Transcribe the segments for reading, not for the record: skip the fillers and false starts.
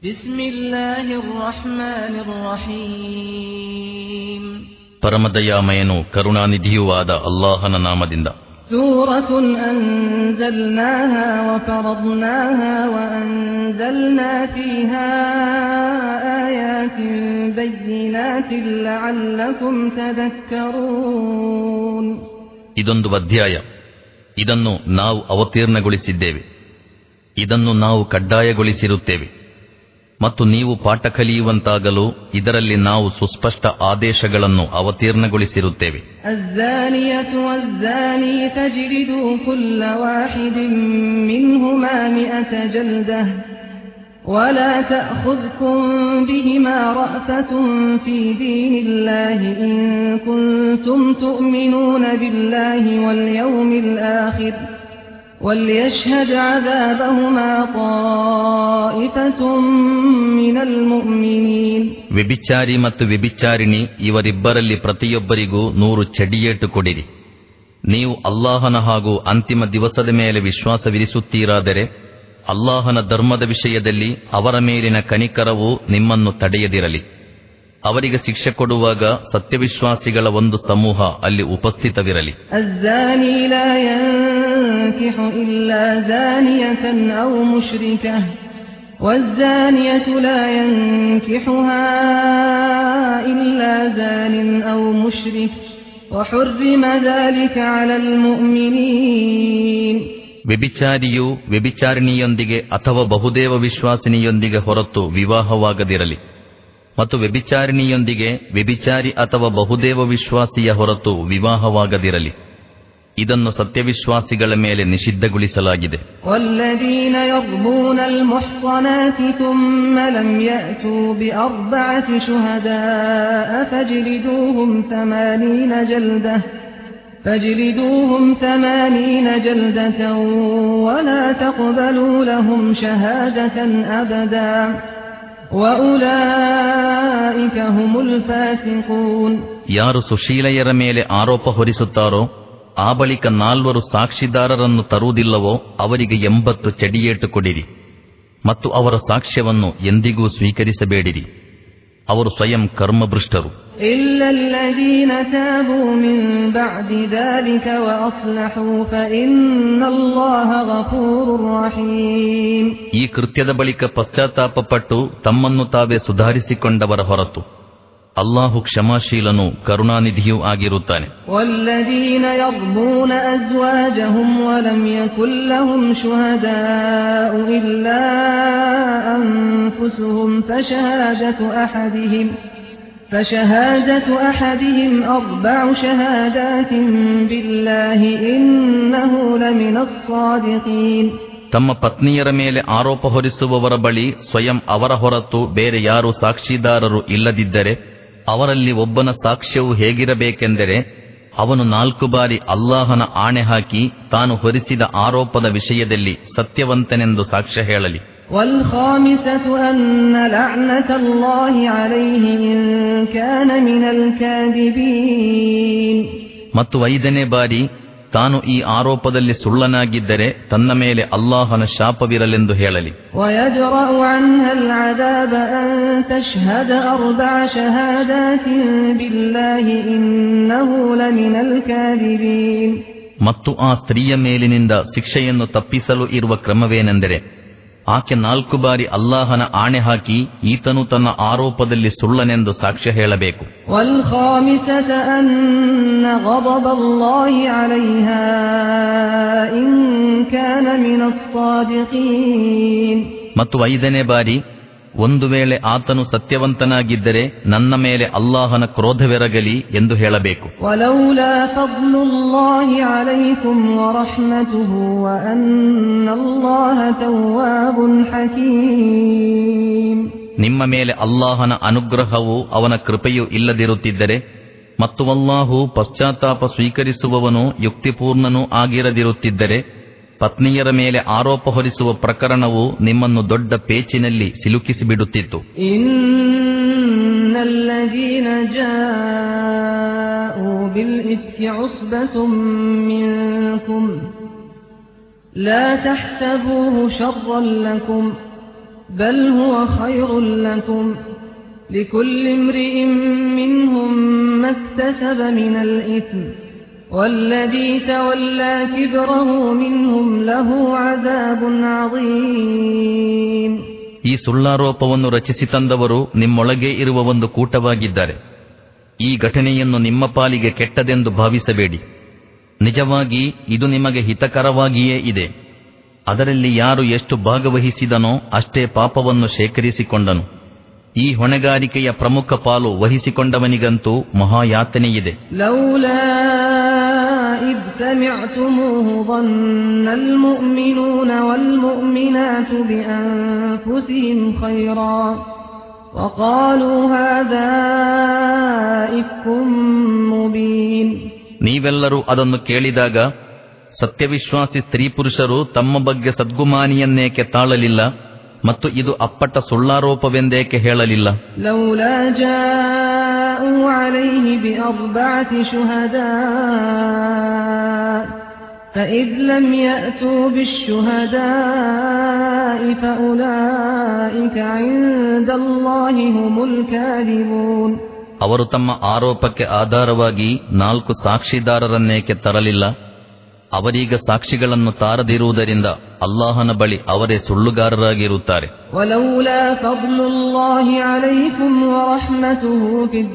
ಬಿಸ್ಮಿಲ್ಲಾಹಿರ್ ರಹ್ಮಾನಿರ್ ರಹೀಮ್. ಪರಮದಯಾಮಯನು ಕರುಣಾನಿಧಿಯೂ ಆದ ಅಲ್ಲಾಹನ ನಾಮದಿಂದ. ಸೂರತುನ್ ಅನ್ಜಲ್ನಾಹಾ ವಫರದ್ನಾಹಾ ವಅನ್ಜಲ್ನಾ ಫೀಹಾ ಆಯಾತಿನ್ ಬಯ್ಯಿನಾತಿನ್ ಲಅಲ್ಲಕುಂ ತದಕ್ಕರೂನ್. ಇದೊಂದು ಅಧ್ಯಾಯ, ಇದನ್ನು ನಾವು ಅವತೀರ್ಣಗೊಳಿಸಿದ್ದೇವೆ, ಇದನ್ನು ನಾವು ಕಡ್ಡಾಯಗೊಳಿಸಿರುತ್ತೇವೆ ಮತ್ತು ನೀವು ಪಾಠ ಕಲಿಯುವಂತಾಗಲು ಇದರಲ್ಲಿ ನಾವು ಸುಸ್ಪಷ್ಟ ಆದೇಶಗಳನ್ನು ಅವತೀರ್ಣಗೊಳಿಸಿರುತ್ತೇವೆ. ಅಜ್ಜಾನಿಯತು ವಜ್ಜಾನಿ ತಜ್ಲಿದು ಕುಲ್ಲ ವಾಹಿದಿನ್ ಮಿನ್ಹುಮಾ ಮಿಅತ ಜಲ್ದಹ ವಲಾ ತಅಖುದ್ಕುಂ ಬಿಹಿಮಾ ರಅಫತುನ್ ಫೀ ದೀನಿಲ್ಲಾಹಿ ಇನ್ ಕುಂತುಂ ತು'ಮಿನೂನ ಬಿಲ್ಲಾಹಿ ವಲ್ ಯೌಮಿಲ್ ಆಖಿರ್ وَلْيَشْهَدْ عَذَابَهُمَا طَائِفَةٌ مِّنَ الْمُؤْمِنِينَ. ವ್ಯಭಿಚಾರಿ ಮತ್ತು ವ್ಯಭಿಚಾರಿಣಿ ಇವರಿಬ್ಬರಲ್ಲಿ ಪ್ರತಿಯೊಬ್ಬರಿಗೂ 100 ಚಡಿಯೇಟು ಕೊಡಿರಿ. ನೀವು ಅಲ್ಲಾಹನ ಹಾಗೂ ಅಂತಿಮ ದಿವಸದ ಮೇಲೆ ವಿಶ್ವಾಸವಿರಿಸುತ್ತೀರಾದರೆ ಅಲ್ಲಾಹನ ಧರ್ಮದ ವಿಷಯದಲ್ಲಿ ಅವರ ಮೇಲಿನ ಕನಿಕರವು ನಿಮ್ಮನ್ನು ತಡೆಯದಿರಲಿ. ಅವರಿಗೆ ಶಿಕ್ಷೆ ಕೊಡುವಾಗ ಸತ್ಯವಿಶ್ವಾಸಿಗಳ ಒಂದು ಸಮೂಹ ಅಲ್ಲಿ ಉಪಸ್ಥಿತವಿರಲಿ. ಅಜ್ಜಾನಿ ಲಾ ಯನ್ಕಿಹು ಇಲ್ಲಾ ಜಾನಿಯತನ್ ಔ ಮುಶ್ರಿಕಹ ವಜ್ಜಾನಿಯತು ಲಾ ಯನ್ಕಿಹುಹಾ ಇಲ್ಲಾ ಜಾನಿನ್ ಔ ಮುಶ್ರಿಕ್ ವಹುರ್ರಿಮ ذلك ಅಲಲ್ ಮುಅ್ಮಿನೀನ್. ವ್ಯಭಿಚಾರಿಯು ವ್ಯಭಿಚಾರಿಣಿಯೊಂದಿಗೆ ಅಥವಾ ಬಹುದೇವ ವಿಶ್ವಾಸಿನಿಯೊಂದಿಗೆ ಹೊರತು ವಿವಾಹವಾಗದಿರಲಿ ಮತ್ತು ವ್ಯಭಿಚಾರಿಣಿಯೊಂದಿಗೆ ವ್ಯಭಿಚಾರಿ ಅಥವಾ ಬಹುದೇವ ವಿಶ್ವಾಸಿಯ ಹೊರತು ವಿವಾಹವಾಗದಿರಲಿ. ಇದನ್ನು ಸತ್ಯವಿಶ್ವಾಸಿಗಳ ಮೇಲೆ ನಿಷಿದ್ಧಗೊಳಿಸಲಾಗಿದೆ. ವಲ್ಲದೀನ ಯರ್ಮೂನಲ್ ಮುಹ್ಸನಾತಿ ಥುಮ್ಮ ಲಂ ಯಅತೂ ಬಿಅರ್ಬಅತಿ ಶುಹದಾಅ ಫಜ್ಲಿದೂಹುಂ 80 ಜಲ್ದತನ್ ವಲಾ ತಕ್ಬಲೂ ಲಹುಂ ಶಹಾದತನ್ ಅಬದಾ ವಉಲೈಕ ಹುಮುಲ್ ಫಾಸಿಕೂನ್. ಯಾರು ಸುಶೀಲೆಯರ ಮೇಲೆ ಆರೋಪ ಹೊರಿಸುತ್ತಾರೋ ಆ ಬಳಿಕ 4 ಸಾಕ್ಷಿದಾರರನ್ನು ತರುವುದಿಲ್ಲವೋ ಅವರಿಗೆ 80 ಚಡಿಯೇಟು ಕೊಡಿರಿ ಮತ್ತು ಅವರ ಸಾಕ್ಷ್ಯವನ್ನು ಎಂದಿಗೂ ಸ್ವೀಕರಿಸಬೇಡಿರಿ. ಅವರು ಸ್ವಯಂ ಕರ್ಮಭ್ರಷ್ಟರು. ಇಲ್ಲಲ್ಲದೀನ ತಾಬೂ ಮಿನ್ ಬಅದಿ ذلك ವಅಸ್ಲಹೂ ಫಇನ್ನಲ್ಲಾಹ ಗಫೂರುರ್ ರಹೀಮ್. ಈ ಕೃತ್ಯದ ಬಳಿಕ ಪಶ್ಚಾತ್ತಾಪಪಟ್ಟು ತಮ್ಮನ್ನು ತಾವೇ ಸುಧಾರಿಸಿಕೊಂಡವರ ಹೊರತು ಅಲ್ಲಾಹು ಕ್ಷಮಾಶೀಲನೂ ಕರುಣಾನಿಧಿಯೂ ಆಗಿರುತ್ತಾನೆ. ವಲ್ಲದೀನ ಯರ್ಮೂನ ಅಜ್ವಾಜಹುಂ ವಲಂ ಯಕುನ್ ಲಹುಂ ಶುಹದಾಅ ಇಲ್ಲಾ ಅನ್ಫುಸುಹುಂ ಫಶಹಾದತು ಅಹದಿಹಿಂ 4 ಶಹಾದಾತಿನ್ ಬಿಲ್ಲಾಹಿ ಇನ್ನಹು ಲಮಿನಸ್ ಸಾದಿಕೀನ್. ತಮ್ಮ ಪತ್ನಿಯರ ಮೇಲೆ ಆರೋಪ ಹೊರಿಸುವವರ ಬಳಿ ಸ್ವಯಂ ಅವರ ಹೊರತು ಬೇರೆ ಯಾರೂ ಸಾಕ್ಷಿದಾರರು ಇಲ್ಲದಿದ್ದರೆ ಅವರಲ್ಲಿ ಒಬ್ಬನ ಸಾಕ್ಷ್ಯವು ಹೇಗಿರಬೇಕೆಂದರೆ ಅವನು 4 ಬಾರಿ ಅಲ್ಲಾಹನ ಆಣೆ ಹಾಕಿ ತಾನು ಹೊರಿಸಿದ ಆರೋಪದ ವಿಷಯದಲ್ಲಿ ಸತ್ಯವಂತನೆಂದು ಸಾಕ್ಷ್ಯ ಹೇಳಲಿ. والخامسة أن لعنة الله عليه إن كان من الكاذبين. ಮತ್ತು 5ನೇ ಬಾರಿ ತಾನು ಈ ಆರೋಪದಲ್ಲಿ ಸುಳ್ಳನಾಗಿದ್ದರೆ ತನ್ನ ಮೇಲೆ ಅಲ್ಲಾಹನ ಶಾಪವಿರಲೆಂದು ಹೇಳಲಿ. ويدرأ عنها العذاب أن تشهد 4 شهادات بالله إنه لمن الكاذبين. ಮತ್ತು ಆ ಸ್ತ್ರೀಯ ಮೇಲಿನಿಂದ ಶಿಕ್ಷೆಯನ್ನು ತಪ್ಪಿಸಲು ಇರುವ ಕ್ರಮವೇನೆಂದರೆ ಆಕೆ 4 ಬಾರಿ ಅಲ್ಲಾಹನ ಆಣೆ ಹಾಕಿ ಈತನು ತನ್ನ ಆರೋಪದಲ್ಲಿ ಸುಳ್ಳನೆಂದು ಸಾಕ್ಷ್ಯ ಹೇಳಬೇಕು. والخامسة أن غضب الله عليها إن كان من الصادقين. ಮತ್ತು 5ನೇ ಬಾರಿ ಒಂದು ವೇಳೆ ಆತನು ಸತ್ಯವಂತನಾಗಿದ್ದರೆ ನನ್ನ ಮೇಲೆ ಅಲ್ಲಾಹನ ಕ್ರೋಧವೆರಗಲಿ ಎಂದು ಹೇಳಬೇಕು. ولولا فضل الله عليكم ورحمته وأن الله تواب حكيم. ನಿಮ್ಮ ಮೇಲೆ ಅಲ್ಲಾಹನ ಅನುಗ್ರಹವೂ ಅವನ ಕೃಪೆಯೂ ಇಲ್ಲದಿರುತ್ತಿದ್ದರೆ ಮತ್ತು ಅಲ್ಲಾಹು ಪಶ್ಚಾತ್ತಾಪ ಸ್ವೀಕರಿಸುವವನು ಯುಕ್ತಿಪೂರ್ಣನೂ ಆಗಿರದಿರುತ್ತಿದ್ದರೆ ಪತ್ನಿಯರ ಮೇಲೆ ಆರೋಪ ಹೊರಿಸುವ ಪ್ರಕರಣವು ನಿಮ್ಮನ್ನು ದೊಡ್ಡ ಪೇಚಿನಲ್ಲಿ ಸಿಲುಕಿಸಿಬಿಡುತ್ತಿತ್ತು. ಇನ್ನಲ್ಲದೀನ ಜಾಊ ಬಿಲ್ ಇಫ್ಕಿ ಉಸ್ಬತುಂ ಮಿನ್ಕುಂ ಲಾ ತಹ್ಸಬೂಹು ಶರ್ರನ್ ಲಕುಂ بل هو خير لكم لكل امرئ منهم ما اكتسب من الإثم والذي تولى كبره منهم له عذاب عظيم. ಈ ಸುಳ್ಳಾರೋಪವನ್ನು ರಚಿಸಿ ತಂದವರು ನಿಮ್ಮೊಳಗೆ ಇರುವ ಒಂದು ಕೂಟವಾಗಿದ್ದಾರೆ. ಈ ಘಟನೆಯನ್ನು ನಿಮ್ಮ ಪಾಲಿಗೆ ಕೆಟ್ಟದೆಂದು ಭಾವಿಸಬೇಡಿ. ನಿಜವಾಗಿ ಇದು ನಿಮಗೆ ಹಿತಕರವಾಗಿಯೇ ಇದೆ. ಅದರಲ್ಲಿ ಯಾರು ಎಷ್ಟು ಭಾಗವಹಿಸಿದನೋ ಅಷ್ಟೇ ಪಾಪವನ್ನು ಶೇಖರಿಸಿಕೊಂಡನು. ಈ ಹೊಣೆಗಾರಿಕೆಯ ಪ್ರಮುಖ ಪಾಲು ವಹಿಸಿಕೊಂಡವನಿಗಂತೂ ಮಹಾಯಾತನೆಯಿದೆ. ಲೌಲಾ ಇದ್ ಸಮಿಅತುಮೂಹು ظن المؤمنون والمؤمنات بأنفسهم خيرا وقالوا هذا إفك مبين. ನೀವೆಲ್ಲರೂ ಅದನ್ನು ಕೇಳಿದಾಗ ಸತ್ಯವಿಶ್ವಾಸಿ ಸ್ತ್ರೀ ಪುರುಷರು ತಮ್ಮ ಬಗ್ಗೆ ಸದ್ಗುಮಾನಿಯನ್ನೇಕೆ ತಾಳಲಿಲ್ಲ ಮತ್ತು ಇದು ಅಪ್ಪಟ ಸುಳ್ಳಾರೋಪವೆಂದೇಕೆ ಹೇಳಲಿಲ್ಲ? ಲೌಲಾ ಜಾಊ ಅಲೈಹಿ ಬಿಅರ್ಬಅತಿ ಶುಹದಾ ಫಇದ್ ಲಂ ಯಅತೂ ಬಿಶ್ಶುಹದಾಇ ಫಉಲೈಕ ಇಂದಲ್ಲಾಹಿ ಹುಮುಲ್ ಕಾದಿಬೂನ್. ಅವರು ತಮ್ಮ ಆರೋಪಕ್ಕೆ ಆಧಾರವಾಗಿ 4 ಸಾಕ್ಷಿದಾರರನ್ನೇಕೆ ತರಲಿಲ್ಲ? ಅವರೀಗ ಸಾಕ್ಷಿಗಳನ್ನು ತಾರದಿರುವುದರಿಂದ ಅಲ್ಲಾಹನ ಬಳಿ ಅವರೇ ಸುಳ್ಳುಗಾರರಾಗಿರುತ್ತಾರೆ. ವಲೌಲಾ ಫದ್ಲುಲ್ಲಾಹಿ ಅಲೈಕುಂ ವರಹ್ಮತುಹು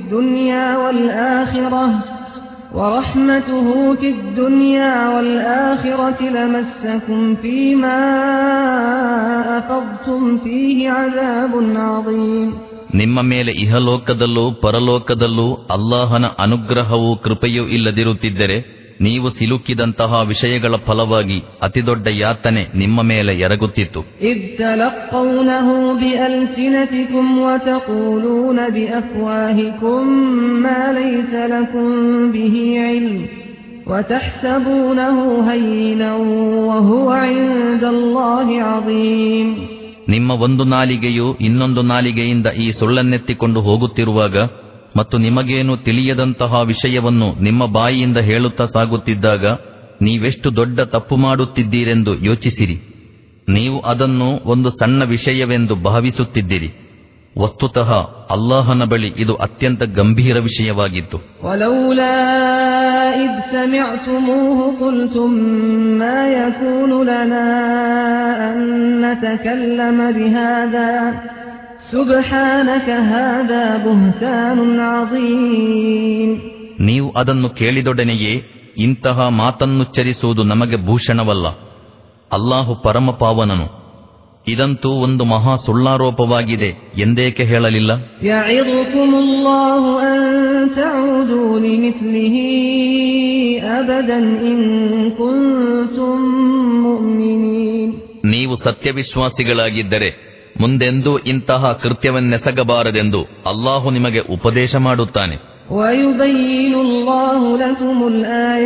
ಫಿದ್ ದುನ್ಯಾ ವಲ್ ಆಖಿರತಿ ಲಮಸ್ಸಕುಂ ಫೀಮಾ ಅಫದ್ತುಂ ಫೀಹಿ ಅಜಾಬುನ್ ಅಜೀಮ್. ನಿಮ್ಮ ಮೇಲೆ ಇಹಲೋಕದಲ್ಲೂ ಪರಲೋಕದಲ್ಲೂ ಅಲ್ಲಾಹನ ಅನುಗ್ರಹವೂ ಕೃಪೆಯೂ ಇಲ್ಲದಿರುತ್ತಿದ್ದರೆ ನೀವು ಸಿಲುಕಿದಂತಹ ವಿಷಯಗಳ ಫಲವಾಗಿ ಅತಿದೊಡ್ಡ ಯಾತನೆ ನಿಮ್ಮ ಮೇಲೆ ಎರಗುತ್ತಿತ್ತು. ಇದ್ ತಲಕ್ಕೌನಹು ಬಿಅಲ್ಸಿನತಿಕುಂ ವತಕೂಲೂನ ಬಿಅಫ್ವಾಹಿಕುಂ ಮಾ ಲೈಸ ಲಕುಂ ಬಿಹಿ ಇಲ್ಮ್ ವತಹ್ಸಬೂನಹು ಹಯ್ಯಿನನ್ ವಹುವ ಇಂದಲ್ಲಾಹಿ ಅಜೀಮ್. ನಿಮ್ಮ ಒಂದು ನಾಲಿಗೆಯು ಇನ್ನೊಂದು ನಾಲಿಗೆಯಿಂದ ಈ ಸುಳ್ಳನ್ನೆತ್ತಿಕೊಂಡು ಹೋಗುತ್ತಿರುವಾಗ ಮತ್ತು ನಿಮಗೇನು ತಿಳಿಯದಂತಹ ವಿಷಯವನ್ನು ನಿಮ್ಮ ಬಾಯಿಯಿಂದ ಹೇಳುತ್ತಾ ಸಾಗುತ್ತಿದ್ದಾಗ ನೀವೆಷ್ಟು ದೊಡ್ಡ ತಪ್ಪು ಮಾಡುತ್ತಿದ್ದೀರೆಂದು ಯೋಚಿಸಿರಿ. ನೀವು ಅದನ್ನು ಒಂದು ಸಣ್ಣ ವಿಷಯವೆಂದು ಭಾವಿಸುತ್ತಿದ್ದಿರಿ. ವಸ್ತುತಃ ಅಲ್ಲಾಹನ ಬಳಿ ಇದು ಅತ್ಯಂತ ಗಂಭೀರ ವಿಷಯವಾಗಿತ್ತು. ವಲೌಲಾ ಇದ್ ಸಮಿಅತುಮೂಹು ಕುಲ್ತುಂ ಮಾ ಯಕೂನು ಲನಾ ಅನ್ ನತಕಲ್ಲಮ ಬಿಹಾದಾ ಸುಬ್ಹಾನಕ ಹಾದಾ ಬುಹ್ತಾನುನ್ ಅಜೀಮ್. ನೀವು ಅದನ್ನು ಕೇಳಿದೊಡನೆಯೇ ಇಂತಹ ಮಾತನ್ನುಚ್ಚರಿಸುವುದು ನಮಗೆ ಭೂಷಣವಲ್ಲ. ಅಲ್ಲಾಹು ಪರಮಪಾವನನು. ಇದಂತೂ ಒಂದು ಮಹಾ ಸುಳ್ಳಾರೋಪವಾಗಿದೆ ಎಂದೇಕೆ ಹೇಳಲಿಲ್ಲ? ಯಇದುಕುಮುಲ್ಲಾಹು ಅನ್ ತಊದು ಲಿಮಿಸ್ಲಿಹಿ ಅಬದನ್ ಇನ್ ಕುಂತುಂ ಮುಅ್ಮಿನೀನ್. ನೀವು ಸತ್ಯವಿಶ್ವಾಸಿಗಳಾಗಿದ್ದರೆ ಮುಂದೆಂದೂ ಇಂತಹ ಕೃತ್ಯವನ್ನೆಸಗಬಾರದೆಂದು ಅಲ್ಲಾಹು ನಿಮಗೆ ಉಪದೇಶ ಮಾಡುತ್ತಾನೆ. ವಯುಬಯ್ಯಿನುಲ್ಲಾಹು ಲಕುಮುಲ್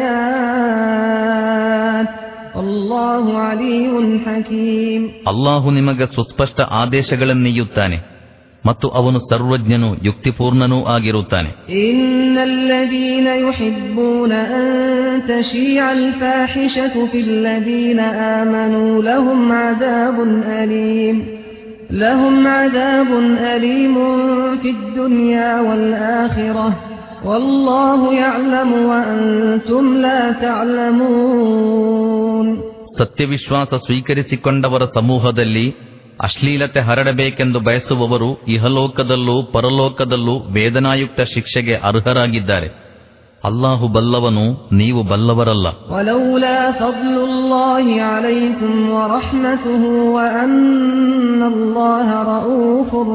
ಆಯಾತ್ ಅಲ್ಲಾಹು ಅಲೀಮುನ್ ಹಕೀಮ್. ಅಲ್ಲಾಹು ನಿಮಗೆ ಸುಸ್ಪಷ್ಟ ಆದೇಶಗಳನ್ನೀಯುತ್ತಾನೆ ಮತ್ತು ಅವನು ಸರ್ವಜ್ಞನೂ ಯುಕ್ತಿಪೂರ್ಣನೂ ಆಗಿರುತ್ತಾನೆ. ಇನ್ನಲ್ಲದೀನ ಯುಹಿಬ್ಬೂನ ಅನ್ ತಶೀಅಲ್ ಫಾಹಿಶತು ಫಿಲ್ಲದೀನ ಆಮನೂ ಲಹುಂ ಅದಾಬುನ್ ಅಲೀಮುನ್ ಫಿದ್ ದುನ್ಯಾ ವಲ್ ಆಖಿರಹ ವಲ್ಲಾಹು ಯಅಲಮು ವ ಅಂತುಂ ಲಾ ತಅಲಮೂನ್. ಸತ್ಯವಿಶ್ವಾಸ ಸ್ವೀಕರಿಸಿಕೊಂಡವರ ಸಮೂಹದಲ್ಲಿ ಅಶ್ಲೀಲತೆ ಹರಡಬೇಕೆಂದು ಬಯಸುವವರು ಇಹಲೋಕದಲ್ಲೂ ಪರಲೋಕದಲ್ಲೂ ವೇದನಾಯುಕ್ತ ಶಿಕ್ಷೆಗೆ ಅರ್ಹರಾಗಿದ್ದಾರೆ. ಅಲ್ಲಾಹು ಬಲ್ಲವನು, ನೀವು ಬಲ್ಲವರಲ್ಲ. ವಲೌಲಾ ಫದ್ಲುಲ್ಲಾಹಿ ಅಲೈಕುಂ ವರಹ್ಮತುಹು ವಅನ್ನಲ್ಲಾಹ ರഊಫುರ್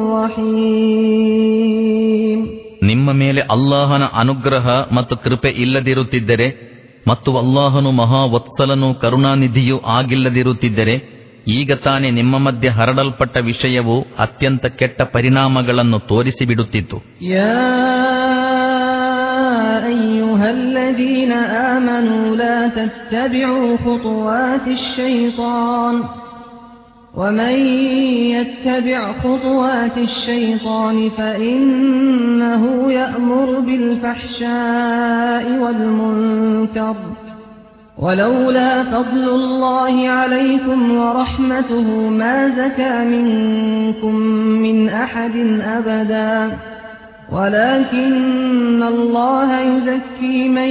ರಹೀಮ್. ನಿಮ್ಮ ಮೇಲೆ ಅಲ್ಲಾಹನ ಅನುಗ್ರಹ ಮತ್ತು ಕೃಪೆ ಇಲ್ಲದಿರುತ್ತಿದ್ದರೆ ಮತ್ತು ಅಲ್ಲಾಹನು ಮಹಾವತ್ಸಲನೂ ಕರುಣಾನಿಧಿಯೂ ಆಗಿಲ್ಲದಿರುತ್ತಿದ್ದರೆ ಈಗ ತಾನೇ ನಿಮ್ಮ ಮಧ್ಯೆ ಹರಡಲ್ಪಟ್ಟ ವಿಷಯವು ಅತ್ಯಂತ ಕೆಟ್ಟ ಪರಿಣಾಮಗಳನ್ನು ತೋರಿಸಿಬಿಡುತ್ತಿತ್ತು. ಯಾ ಅಯ್ಯುಹಲ್ಲದೀನ ಆಮನೂ ಲಾ ತತ್ತಬಿಉ ಖುತುವಾತಿಶ್ ಶೈತಾನ್ ومن يتبع خطوات الشيطان فإنه يأمر بالفحشاء والمنكر ولولا فضل الله عليكم ورحمته ما زكى منكم من أحد أبدا ولكن الله يزكي من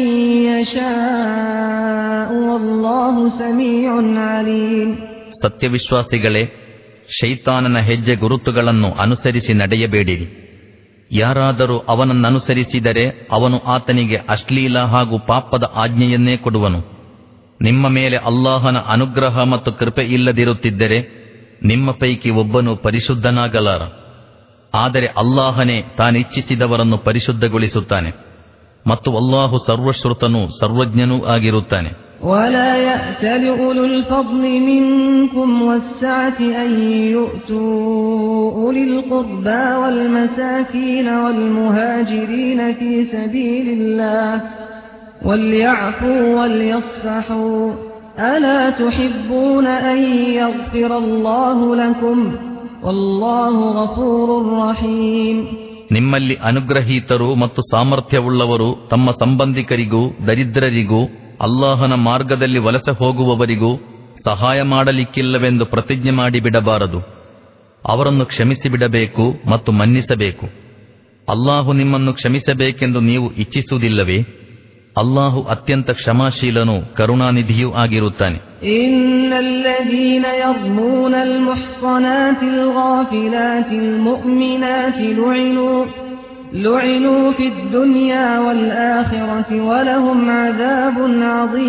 يشاء والله سميع عليم. ಸತ್ಯವಿಶ್ವಾಸಿಗಳೇ, ಶೈತಾನನ ಹೆಜ್ಜೆ ಗುರುತುಗಳನ್ನು ಅನುಸರಿಸಿ ನಡೆಯಬೇಡಿರಿ. ಯಾರಾದರೂ ಅವನನ್ನನುಸರಿಸಿದರೆ ಅವನು ಆತನಿಗೆ ಅಶ್ಲೀಲ ಹಾಗೂ ಪಾಪದ ಆಜ್ಞೆಯನ್ನೇ ಕೊಡುವನು. ನಿಮ್ಮ ಮೇಲೆ ಅಲ್ಲಾಹನ ಅನುಗ್ರಹ ಮತ್ತು ಕೃಪೆ ಇಲ್ಲದಿರುತ್ತಿದ್ದರೆ ನಿಮ್ಮ ಪೈಕಿ ಒಬ್ಬನು ಪರಿಶುದ್ಧನಾಗಲಾರ. ಆದರೆ ಅಲ್ಲಾಹನೇ ತಾನಿಚ್ಛಿಸಿದವರನ್ನು ಪರಿಶುದ್ಧಗೊಳಿಸುತ್ತಾನೆ ಮತ್ತು ಅಲ್ಲಾಹು ಸರ್ವಶ್ರುತನೂ ಸರ್ವಜ್ಞನೂ ಆಗಿರುತ್ತಾನೆ. ولا يأتل أولو الفضل منكم والسعة أن يؤتوا أولي القربى والمساكين والمهاجرين في سبيل الله وليعفوا وليصفحوا ألا تحبون أن يغفر الله لكم والله غفور رحيم. ನಿಮ್ಮಲ್ಲಿ ಅನುಗ್ರಹೀತರು ಮತ್ತು ಸಾಮರ್ಥ್ಯವುಳ್ಳವರು ತಮ್ಮ ಸಂಬಂಧಿಕರಿಗೂ ದರಿದ್ರರಿಗೂ ಅಲ್ಲಾಹನ ಮಾರ್ಗದಲ್ಲಿ ವಲಸೆ ಹೋಗುವವರಿಗೂ ಸಹಾಯ ಮಾಡಲಿಕ್ಕಿಲ್ಲವೆಂದು ಪ್ರತಿಜ್ಞೆ ಮಾಡಿಬಿಡಬಾರದು. ಅವರನ್ನು ಕ್ಷಮಿಸಿಬಿಡಬೇಕು ಮತ್ತು ಮನ್ನಿಸಬೇಕು. ಅಲ್ಲಾಹು ನಿಮ್ಮನ್ನು ಕ್ಷಮಿಸಬೇಕೆಂದು ನೀವು ಇಚ್ಛಿಸುವುದಿಲ್ಲವೇ? ಅಲ್ಲಾಹು ಅತ್ಯಂತ ಕ್ಷಮಾಶೀಲನೂ ಕರುಣಾನಿಧಿಯೂ ಆಗಿರುತ್ತಾನೆ. ಇನ್ನಲ್ಲದೀನ ಯರ್ಮೂನಲ್ ಮುಹ್ಸನಾತಿಲ್ ಗಾಫಿಲಾತಿಲ್ ಮುಅ್ಮಿನಾತಿ ಲುಇನೂ ಫಿದ್ ದುನ್ಯಾ ವಲ್ ಆಖಿರತಿ ವಲಹುಂ ಅದಾಬುನ್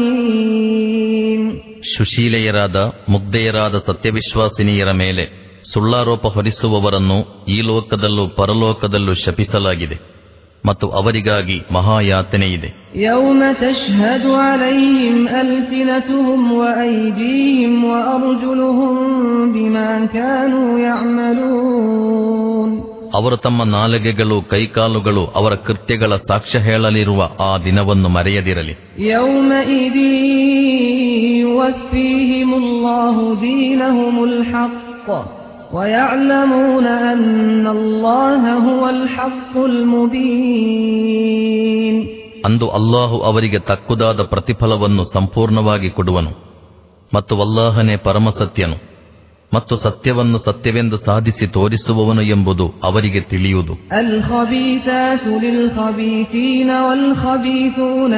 ಅಜೀಮ್. ಸುಶೀಲೆಯರಾದ ಮುಗ್ಧೆಯರಾದ ಸತ್ಯವಿಶ್ವಾಸಿನಿಯರ ಮೇಲೆ ಸುಳ್ಳಾರೋಪ ಹೊರಿಸುವವರನ್ನು ಈ ಲೋಕದಲ್ಲೂ ಪರಲೋಕದಲ್ಲೂ ಶಪಿಸಲಾಗಿದೆ ಮತ್ತು ಅವರಿಗಾಗಿ ಮಹಾಯಾತನೆಯಿದೆ. ಯೌಮ ತಶ್ಹದು ಅಲೈಹಿಂ ಅಲ್ಸಿನತುಹುಂ ವಅಯ್ದೀಹಿಂ ವಅರ್ಜುಲುಹುಂ ಬಿಮಾ ಕಾನೂ ಯಅಮಲೂನ್. ಅವರು ತಮ್ಮ ನಾಲಿಗೆಗಳು ಕೈಕಾಲುಗಳು ಅವರ ಕೃತ್ಯಗಳ ಸಾಕ್ಷ್ಯ ಹೇಳಲಿರುವ ಆ ದಿನವನ್ನು ಮರೆಯದಿರಲಿ. ಯೌಮಇದಿ ಯುವಫೀಹಿಮುಲ್ಲಾಹು ದೀನಹುಮುಲ್ ಹಕ್ وَيَعْلَمُونَ أَنَّ اللَّهَ هُوَ الْحَقُّ الْمُبِينُ. ಅಂದು ಅಲ್ಲಾಹು ಅವರಿಗೆ ತಕ್ಕುದಾದ ಪ್ರತಿಫಲವನ್ನು ಸಂಪೂರ್ಣವಾಗಿ ಕೊಡುವನು ಮತ್ತು ಅಲ್ಲಾಹನೇ ಪರಮಸತ್ಯನು ಮತ್ತು ಸತ್ಯವನ್ನು ಸತ್ಯವೆಂದು ಸಾಧಿಸಿ ತೋರಿಸುವವನು ಎಂಬುದು ಅವರಿಗೆ ತಿಳಿಯುವುದು. ಅಲ್-ಖಬೀತಾತು ಲಿಲ್-ಖಬೀತೀನ ವಲ್-ಖಬೀತೂನ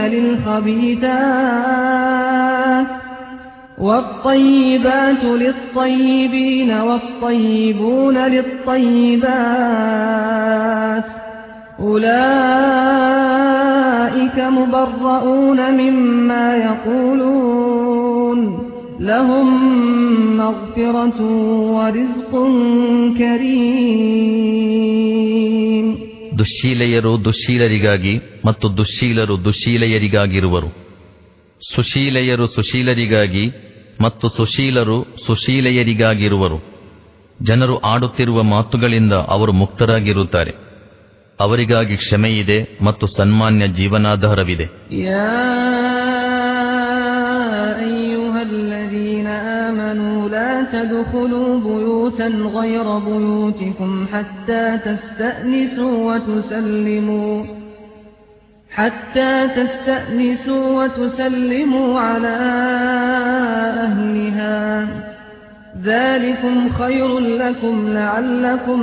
ಲಿಲ್-ಖಬೀತಾತ್ والطيبات للطيبين والطيبون للطيبات أولئك مبرؤون مما يقولون لهم مغفرة ورزق كريم. ದುಶ್ಶೀಲೆಯರು ದುಶ್ಶೀಲರಿಗಾಗಿ ಮತ್ತು ದುಶ್ಶೀಲರು ದುಶ್ಶೀಲೆಯರಿಗಾಗಿರುವರು. ಸುಶೀಲೆಯರು ಸುಶೀಲರಿಗಾಗಿ ಮತ್ತು ಸುಶೀಲರು ಸುಶೀಲೆಯರಿಗಾಗಿರುವರು. ಜನರು ಆಡುತ್ತಿರುವ ಮಾತುಗಳಿಂದ ಅವರು ಮುಕ್ತರಾಗಿರುತ್ತಾರೆ. ಅವರಿಗಾಗಿ ಕ್ಷಮೆಯಿದೆ ಮತ್ತು ಸನ್ಮಾನ್ಯ ಜೀವನಾಧಾರವಿದೆ. ಯಾ ಅಯ್ಯುಹಲ್ಲದೀನ ಆಮನೂ ಲಾ ತದ್ಖುಲೂ ಬುಯೂತನ್ ಗೈರ ಬುಯೂತಿಕುಂ ಹತ್ತಾ تستأنسوا وتسلموا على أهلها ذلكم خير لكم لعلكم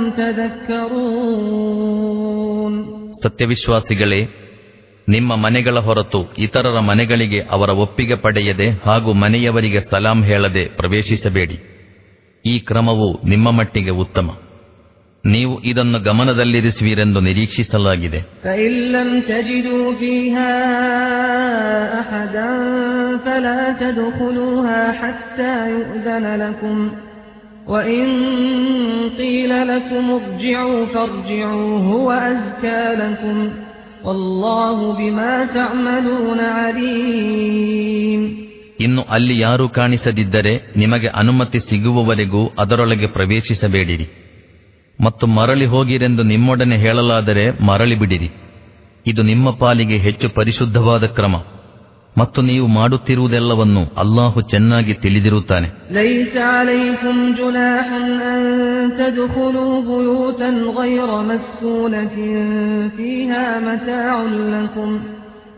تذكرون. ಸತ್ಯವಿಶ್ವಾಸಿಗಳೇ, ನಿಮ್ಮ ಮನೆಗಳ ಹೊರತು ಇತರರ ಮನೆಗಳಿಗೆ ಅವರ ಒಪ್ಪಿಗೆ ಪಡೆಯದೆ ಹಾಗೂ ಮನೆಯವರಿಗೆ ಸಲಾಂ ಹೇಳದೆ ಪ್ರವೇಶಿಸಬೇಡಿ. ಈ ಕ್ರಮವು ನಿಮ್ಮ ಮಟ್ಟಿಗೆ ಉತ್ತಮ. ನೀವು ಇದನ್ನು ಗಮನದಲ್ಲಿರಿಸುವಿರೆಂದು ನಿರೀಕ್ಷಿಸಲಾಗಿದೆ. فَإِلَّمْ تَجِدُوا فِيهَا أَحَدًا فَلَا تَدْخُلُوهَا حَتَّى يُؤْذَنَ لَكُمْ وَإِنْ قِيلَ لَكُمُ ارْجِعُوا فَارْجِعُوا هُوَ أَزْكَى لَكُمْ وَاللَّهُ بِمَا تَعْمَلُونَ عَلِيمٌ. ಇನ್ನು ಅಲ್ಲಿ ಯಾರೂ ಕಾಣಿಸದಿದ್ದರೆ ನಿಮಗೆ ಅನುಮತಿ ಸಿಗುವವರೆಗೂ ಅದರೊಳಗೆ ಪ್ರವೇಶಿಸಬೇಡಿರಿ ಮತ್ತು ಮರಳಿ ಹೋಗಿರೆಂದು ನಿಮ್ಮೊಡನೆ ಹೇಳಲಾದರೆ ಮರಳಿ ಬಿಡಿರಿ. ಇದು ನಿಮ್ಮ ಪಾಲಿಗೆ ಹೆಚ್ಚು ಪರಿಶುದ್ಧವಾದ ಕ್ರಮ ಮತ್ತು ನೀವು ಮಾಡುತ್ತಿರುವುದೆಲ್ಲವನ್ನು ಅಲ್ಲಾಹು ಚೆನ್ನಾಗಿ ತಿಳಿದಿರುತ್ತಾನೆ. ಲೈಸ ಅಲೈಕುಂ ಜುನಾಹುನ್ ಅನ್ ತದ್ಖುಲೂ ಬುಯೂತನ್ ಗೈರ ಮಸ್ಕೂನತಿನ್ ಫೀಹಾ ಮತಾಉನ್ ಲಕುಂ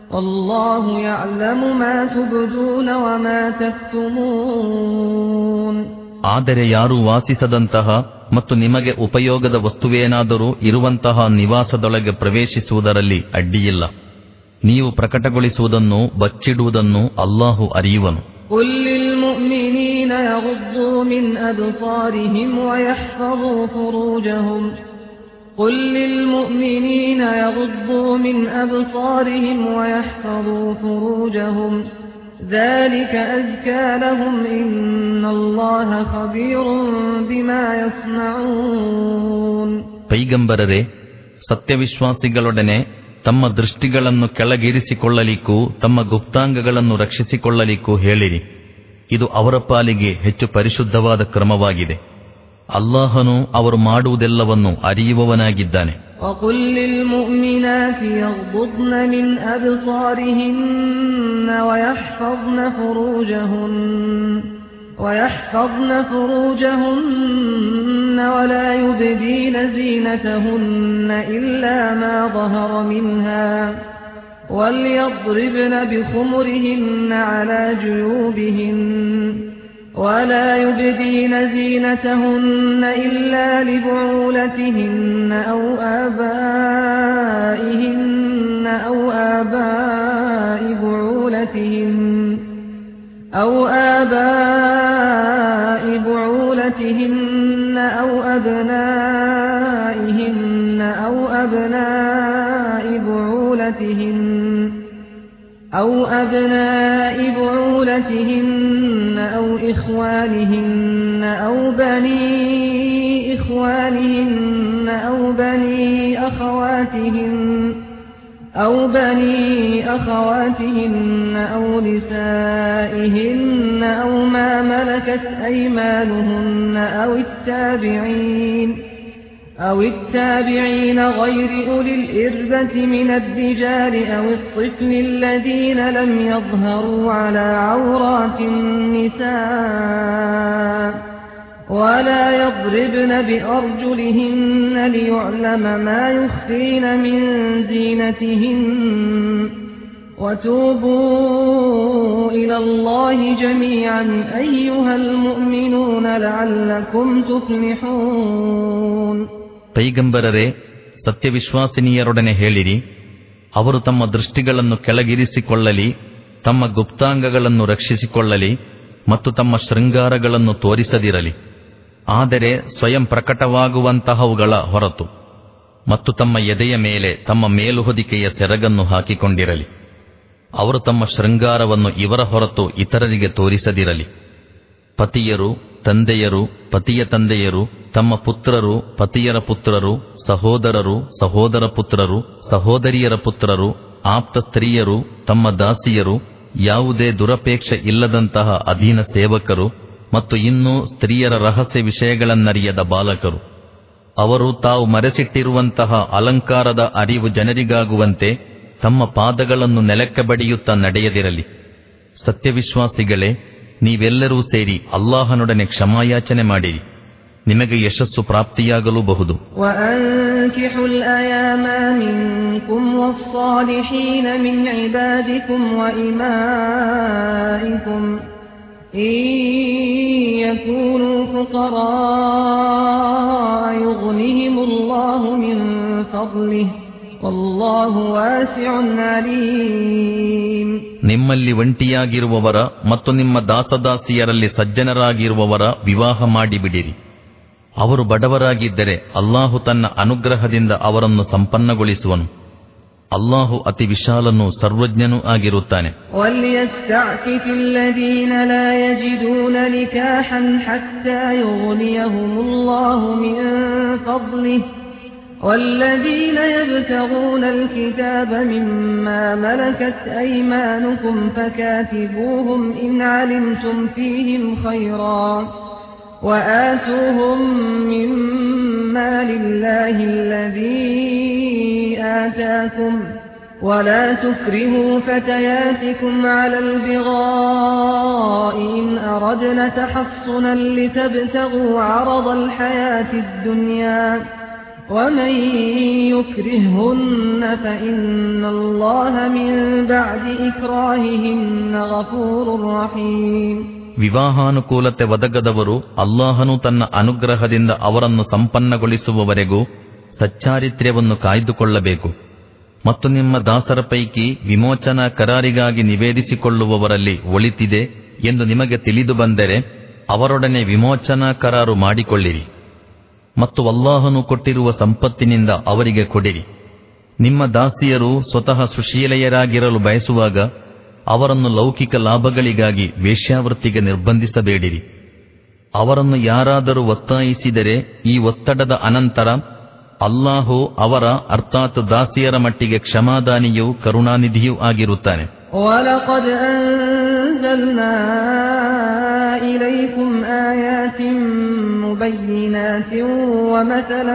والله يعلم ما تبدون وما تكتمون. ಆದರೆ ಯಾರು ವಾಸಿಸದಂತಹ ಮತ್ತು ನಿಮಗೆ ಉಪಯೋಗದ ವಸ್ತುವೇನಾದರೂ ಇರುವಂತಹ ನಿವಾಸದೊಳಗೆ ಪ್ರವೇಶಿಸುವುದರಲ್ಲಿ ಅಡ್ಡಿಯಿಲ್ಲ. ನೀವು ಪ್ರಕಟಗೊಳಿಸುವುದನ್ನು ಬಚ್ಚಿಡುವುದನ್ನು ಅಲ್ಲಾಹು ಅರಿಯುವನು. قل للمؤمنين يغضوا من أبصارهم ويحفظوا فروجهم قل للمؤمنين يغضوا من أبصارهم ويحفظوا فروجهم ذلك أزكى لهم إن الله خبير بما يصنعون. ಪೈಗಂಬರರೇ, ಸತ್ಯವಿಶ್ವಾಸಿಗಳೊಡನೆ ತಮ್ಮ ದೃಷ್ಟಿಗಳನ್ನು ಕೆಳಗಿರಿಸಿಕೊಳ್ಳಲಿಕ್ಕೂ ತಮ್ಮ ಗುಪ್ತಾಂಗಗಳನ್ನು ರಕ್ಷಿಸಿಕೊಳ್ಳಲಿಕ್ಕೂ ಹೇಳಿರಿ. ಇದು ಅವರ ಪಾಲಿಗೆ ಹೆಚ್ಚು ಪರಿಶುದ್ಧವಾದ ಕ್ರಮವಾಗಿದೆ. ಅಲ್ಲಾಹನು ಅವರು ಮಾಡುವುದೆಲ್ಲವನ್ನು ಅರಿಯುವವನಾಗಿದ್ದಾನೆ. وَقُلْ لِلْمُؤْمِنَاتِ يَغْضُضْنَ مِنْ أَبْصَارِهِنَّ وَيَحْفَظْنَ فُرُوجَهُنَّ وَلَا يُبْدِينَ زِينَتَهُنَّ إِلَّا مَا ظَهَرَ مِنْهَا وَلْيَضْرِبْنَ بِخُمُرِهِنَّ عَلَى جُيُوبِهِنَّ ولا يبدين زينتهن إلا لبعولتهن أو آبائهن أو آباء بعولتهن أو أبنائهن أو أبناء بعولتهن أو إخوانهن أو بني إخوانهن أو بني أخواتهن أو نسائهن أو ما ملكت أيمانهن أو التابعين غير أولي الإربة من الرجال أو الطفل الذين لم يظهروا على عورات النساء ولا يضربن بأرجلهن ليعلم ما يخفين من زينتهن وتوبوا إلى الله جميعا أيها المؤمنون لعلكم تفلحون. ಪೈಗಂಬರರೇ, ಸತ್ಯವಿಶ್ವಾಸಿನಿಯರೊಡನೆ ಹೇಳಿರಿ, ಅವರು ತಮ್ಮ ದೃಷ್ಟಿಗಳನ್ನು ಕೆಳಗಿರಿಸಿಕೊಳ್ಳಲಿ, ತಮ್ಮ ಗುಪ್ತಾಂಗಗಳನ್ನು ರಕ್ಷಿಸಿಕೊಳ್ಳಲಿ ಮತ್ತು ತಮ್ಮ ಶೃಂಗಾರಗಳನ್ನು ತೋರಿಸದಿರಲಿ, ಆದರೆ ಸ್ವಯಂ ಪ್ರಕಟವಾಗುವಂತಹವುಗಳ ಹೊರತು, ಮತ್ತು ತಮ್ಮ ಎದೆಯ ಮೇಲೆ ತಮ್ಮ ಮೇಲುಹೊದಿಕೆಯ ಸೆರಗನ್ನು ಹಾಕಿಕೊಂಡಿರಲಿ. ಅವರು ತಮ್ಮ ಶೃಂಗಾರವನ್ನು ಇವರ ಹೊರತು ಇತರರಿಗೆ ತೋರಿಸದಿರಲಿ. ಪತಿಯರು, ತಂದೆಯರು, ಪತಿಯ ತಂದೆಯರು, ತಮ್ಮ ಪುತ್ರರು, ಪತಿಯರ ಪುತ್ರರು, ಸಹೋದರರು, ಸಹೋದರ ಪುತ್ರರು, ಸಹೋದರಿಯರ ಪುತ್ರರು, ಆಪ್ತ ಸ್ತ್ರೀಯರು, ತಮ್ಮ ದಾಸಿಯರು, ಯಾವುದೇ ದುರಪೇಕ್ಷೆ ಇಲ್ಲದಂತಹ ಅಧೀನ ಸೇವಕರು ಮತ್ತು ಇನ್ನೂ ಸ್ತ್ರೀಯರ ರಹಸ್ಯ ವಿಷಯಗಳನ್ನರಿಯದ ಬಾಲಕರು. ಅವರು ತಾವು ಮರೆಸಿಟ್ಟಿರುವಂತಹ ಅಲಂಕಾರದ ಅರಿವು ಜನರಿಗಾಗುವಂತೆ ತಮ್ಮ ಪಾದಗಳನ್ನು ನೆಲಕ್ಕೆ ಬಡಿಯುತ್ತಾ ನಡೆಯದಿರಲಿ. ಸತ್ಯವಿಶ್ವಾಸಿಗಳೇ, ನೀವೆಲ್ಲರೂ ಸೇರಿ ಅಲ್ಲಾಹನೊಡನೆ ಕ್ಷಮಾಯಾಚನೆ ಮಾಡಿರಿ, ನಿಮಗೆ ಯಶಸ್ಸು ಪ್ರಾಪ್ತಿಯಾಗಲೂಬಹುದು. وَأَنكِحُوا الْأَيَامَ مِنكُمْ وَالصَّالِحِينَ مِنْ عِبَادِكُمْ وَإِمَائِكُمْ إِنْ يَكُونُوا فُقَرَاءَ يُغْنِهِمُ اللَّهُ مِنْ فَضْلِهِ وَاللَّهُ وَاسِعٌ عَلِيمٌ. ನಿಮ್ಮಲ್ಲಿ ಒಂಟಿಯಾಗಿರುವವರ ಮತ್ತು ನಿಮ್ಮ ದಾಸದಾಸಿಯರಲ್ಲಿ ಸಜ್ಜನರಾಗಿರುವವರ ವಿವಾಹ ಮಾಡಿಬಿಡಿರಿ. ಅವರು ಬಡವರಾಗಿದ್ದರೆ ಅಲ್ಲಾಹು ತನ್ನ ಅನುಗ್ರಹದಿಂದ ಅವರನ್ನು ಸಂಪನ್ನಗೊಳಿಸುವನು. ಅಲ್ಲಾಹು ಅತಿ ವಿಶಾಲನೂ ಸರ್ವಜ್ಞನೂ ಆಗಿರುತ್ತಾನೆ. وَلْيَسْتَعْفِفِ الَّذِينَ لَا يَجِدُونَ نِكَاحًا حَتَّى يُغْنِيَهُمُ اللَّهُ مِنْ فَضْلِهِ وَالَّذِينَ يَبْتَغُونَ الْكِتَابَ مِمَّا مَلَكَتْ أَيْمَانُكُمْ فَكَاتِبُوهُمْ إِنْ عَلِمْتُمْ فِيهِمْ خَيْرًا وَآتُوهُمْ مِمَّا لِلَّهِ الَّذِي آتَاكُمْ وَلَا تُكْرِهُوا فَتَيَاتِكُمْ عَلَى الْبِغَاءِ إِنْ أَرَدْنَ تَحَصُّنًا لِتَبْتَغُوا عَرَضَ الْحَيَاةِ الدُّنْيَا ومن يكرههن فإن الله من بعد إكراههن غفور رحيم. ವಿವಾಹಾನುಕೂಲತೆ ಒದಗದವರು ಅಲ್ಲಾಹನು ತನ್ನ ಅನುಗ್ರಹದಿಂದ ಅವರನ್ನು ಸಂಪನ್ನಗೊಳಿಸುವವರೆಗೂ ಸಚ್ಚಾರಿತ್ರ್ಯವನ್ನು ಕಾಯ್ದುಕೊಳ್ಳಬೇಕು. ಮತ್ತು ನಿಮ್ಮ ದಾಸರ ಪೈಕಿ ವಿಮೋಚನಾ ಕರಾರಿಗಾಗಿ ನಿವೇದಿಸಿಕೊಳ್ಳುವವರಲ್ಲಿ ಒಳಿತಿದೆ ಎಂದು ನಿಮಗೆ ತಿಳಿದು ಬಂದರೆ ಅವರೊಡನೆ ವಿಮೋಚನಾ ಕರಾರು ಮಾಡಿಕೊಳ್ಳಿರಿ. ಮತ್ತು ಅಲ್ಲಾಹನು ಕೊಟ್ಟಿರುವ ಸಂಪತ್ತಿನಿಂದ ಅವರಿಗೆ ಕೊಡಿರಿ. ನಿಮ್ಮ ದಾಸಿಯರು ಸ್ವತಃ ಸುಶೀಲೆಯರಾಗಿರಲು ಬಯಸುವಾಗ ಅವರನ್ನು ಲೌಕಿಕ ಲಾಭಗಳಿಗಾಗಿ ವೇಶ್ಯಾವೃತ್ತಿಗೆ ನಿರ್ಬಂಧಿಸಬೇಡಿರಿ. ಅವರನ್ನು ಯಾರಾದರೂ ಒತ್ತಾಯಿಸಿದರೆ ಈ ಒತ್ತಡದ ಅನಂತರ ಅಲ್ಲಾಹು ಅವರ ಅರ್ಥಾತ್ ದಾಸಿಯರ ಮಟ್ಟಿಗೆ ಕ್ಷಮಾದಾನಿಯೂ ಕರುಣಾನಿಧಿಯೂ ಆಗಿರುತ್ತಾನೆ. وَلَقَدْ أَنزَلْنَا إِلَيْكُمْ آيَاتٍ مُبَيِّنَاتٍ وَمَثَلًا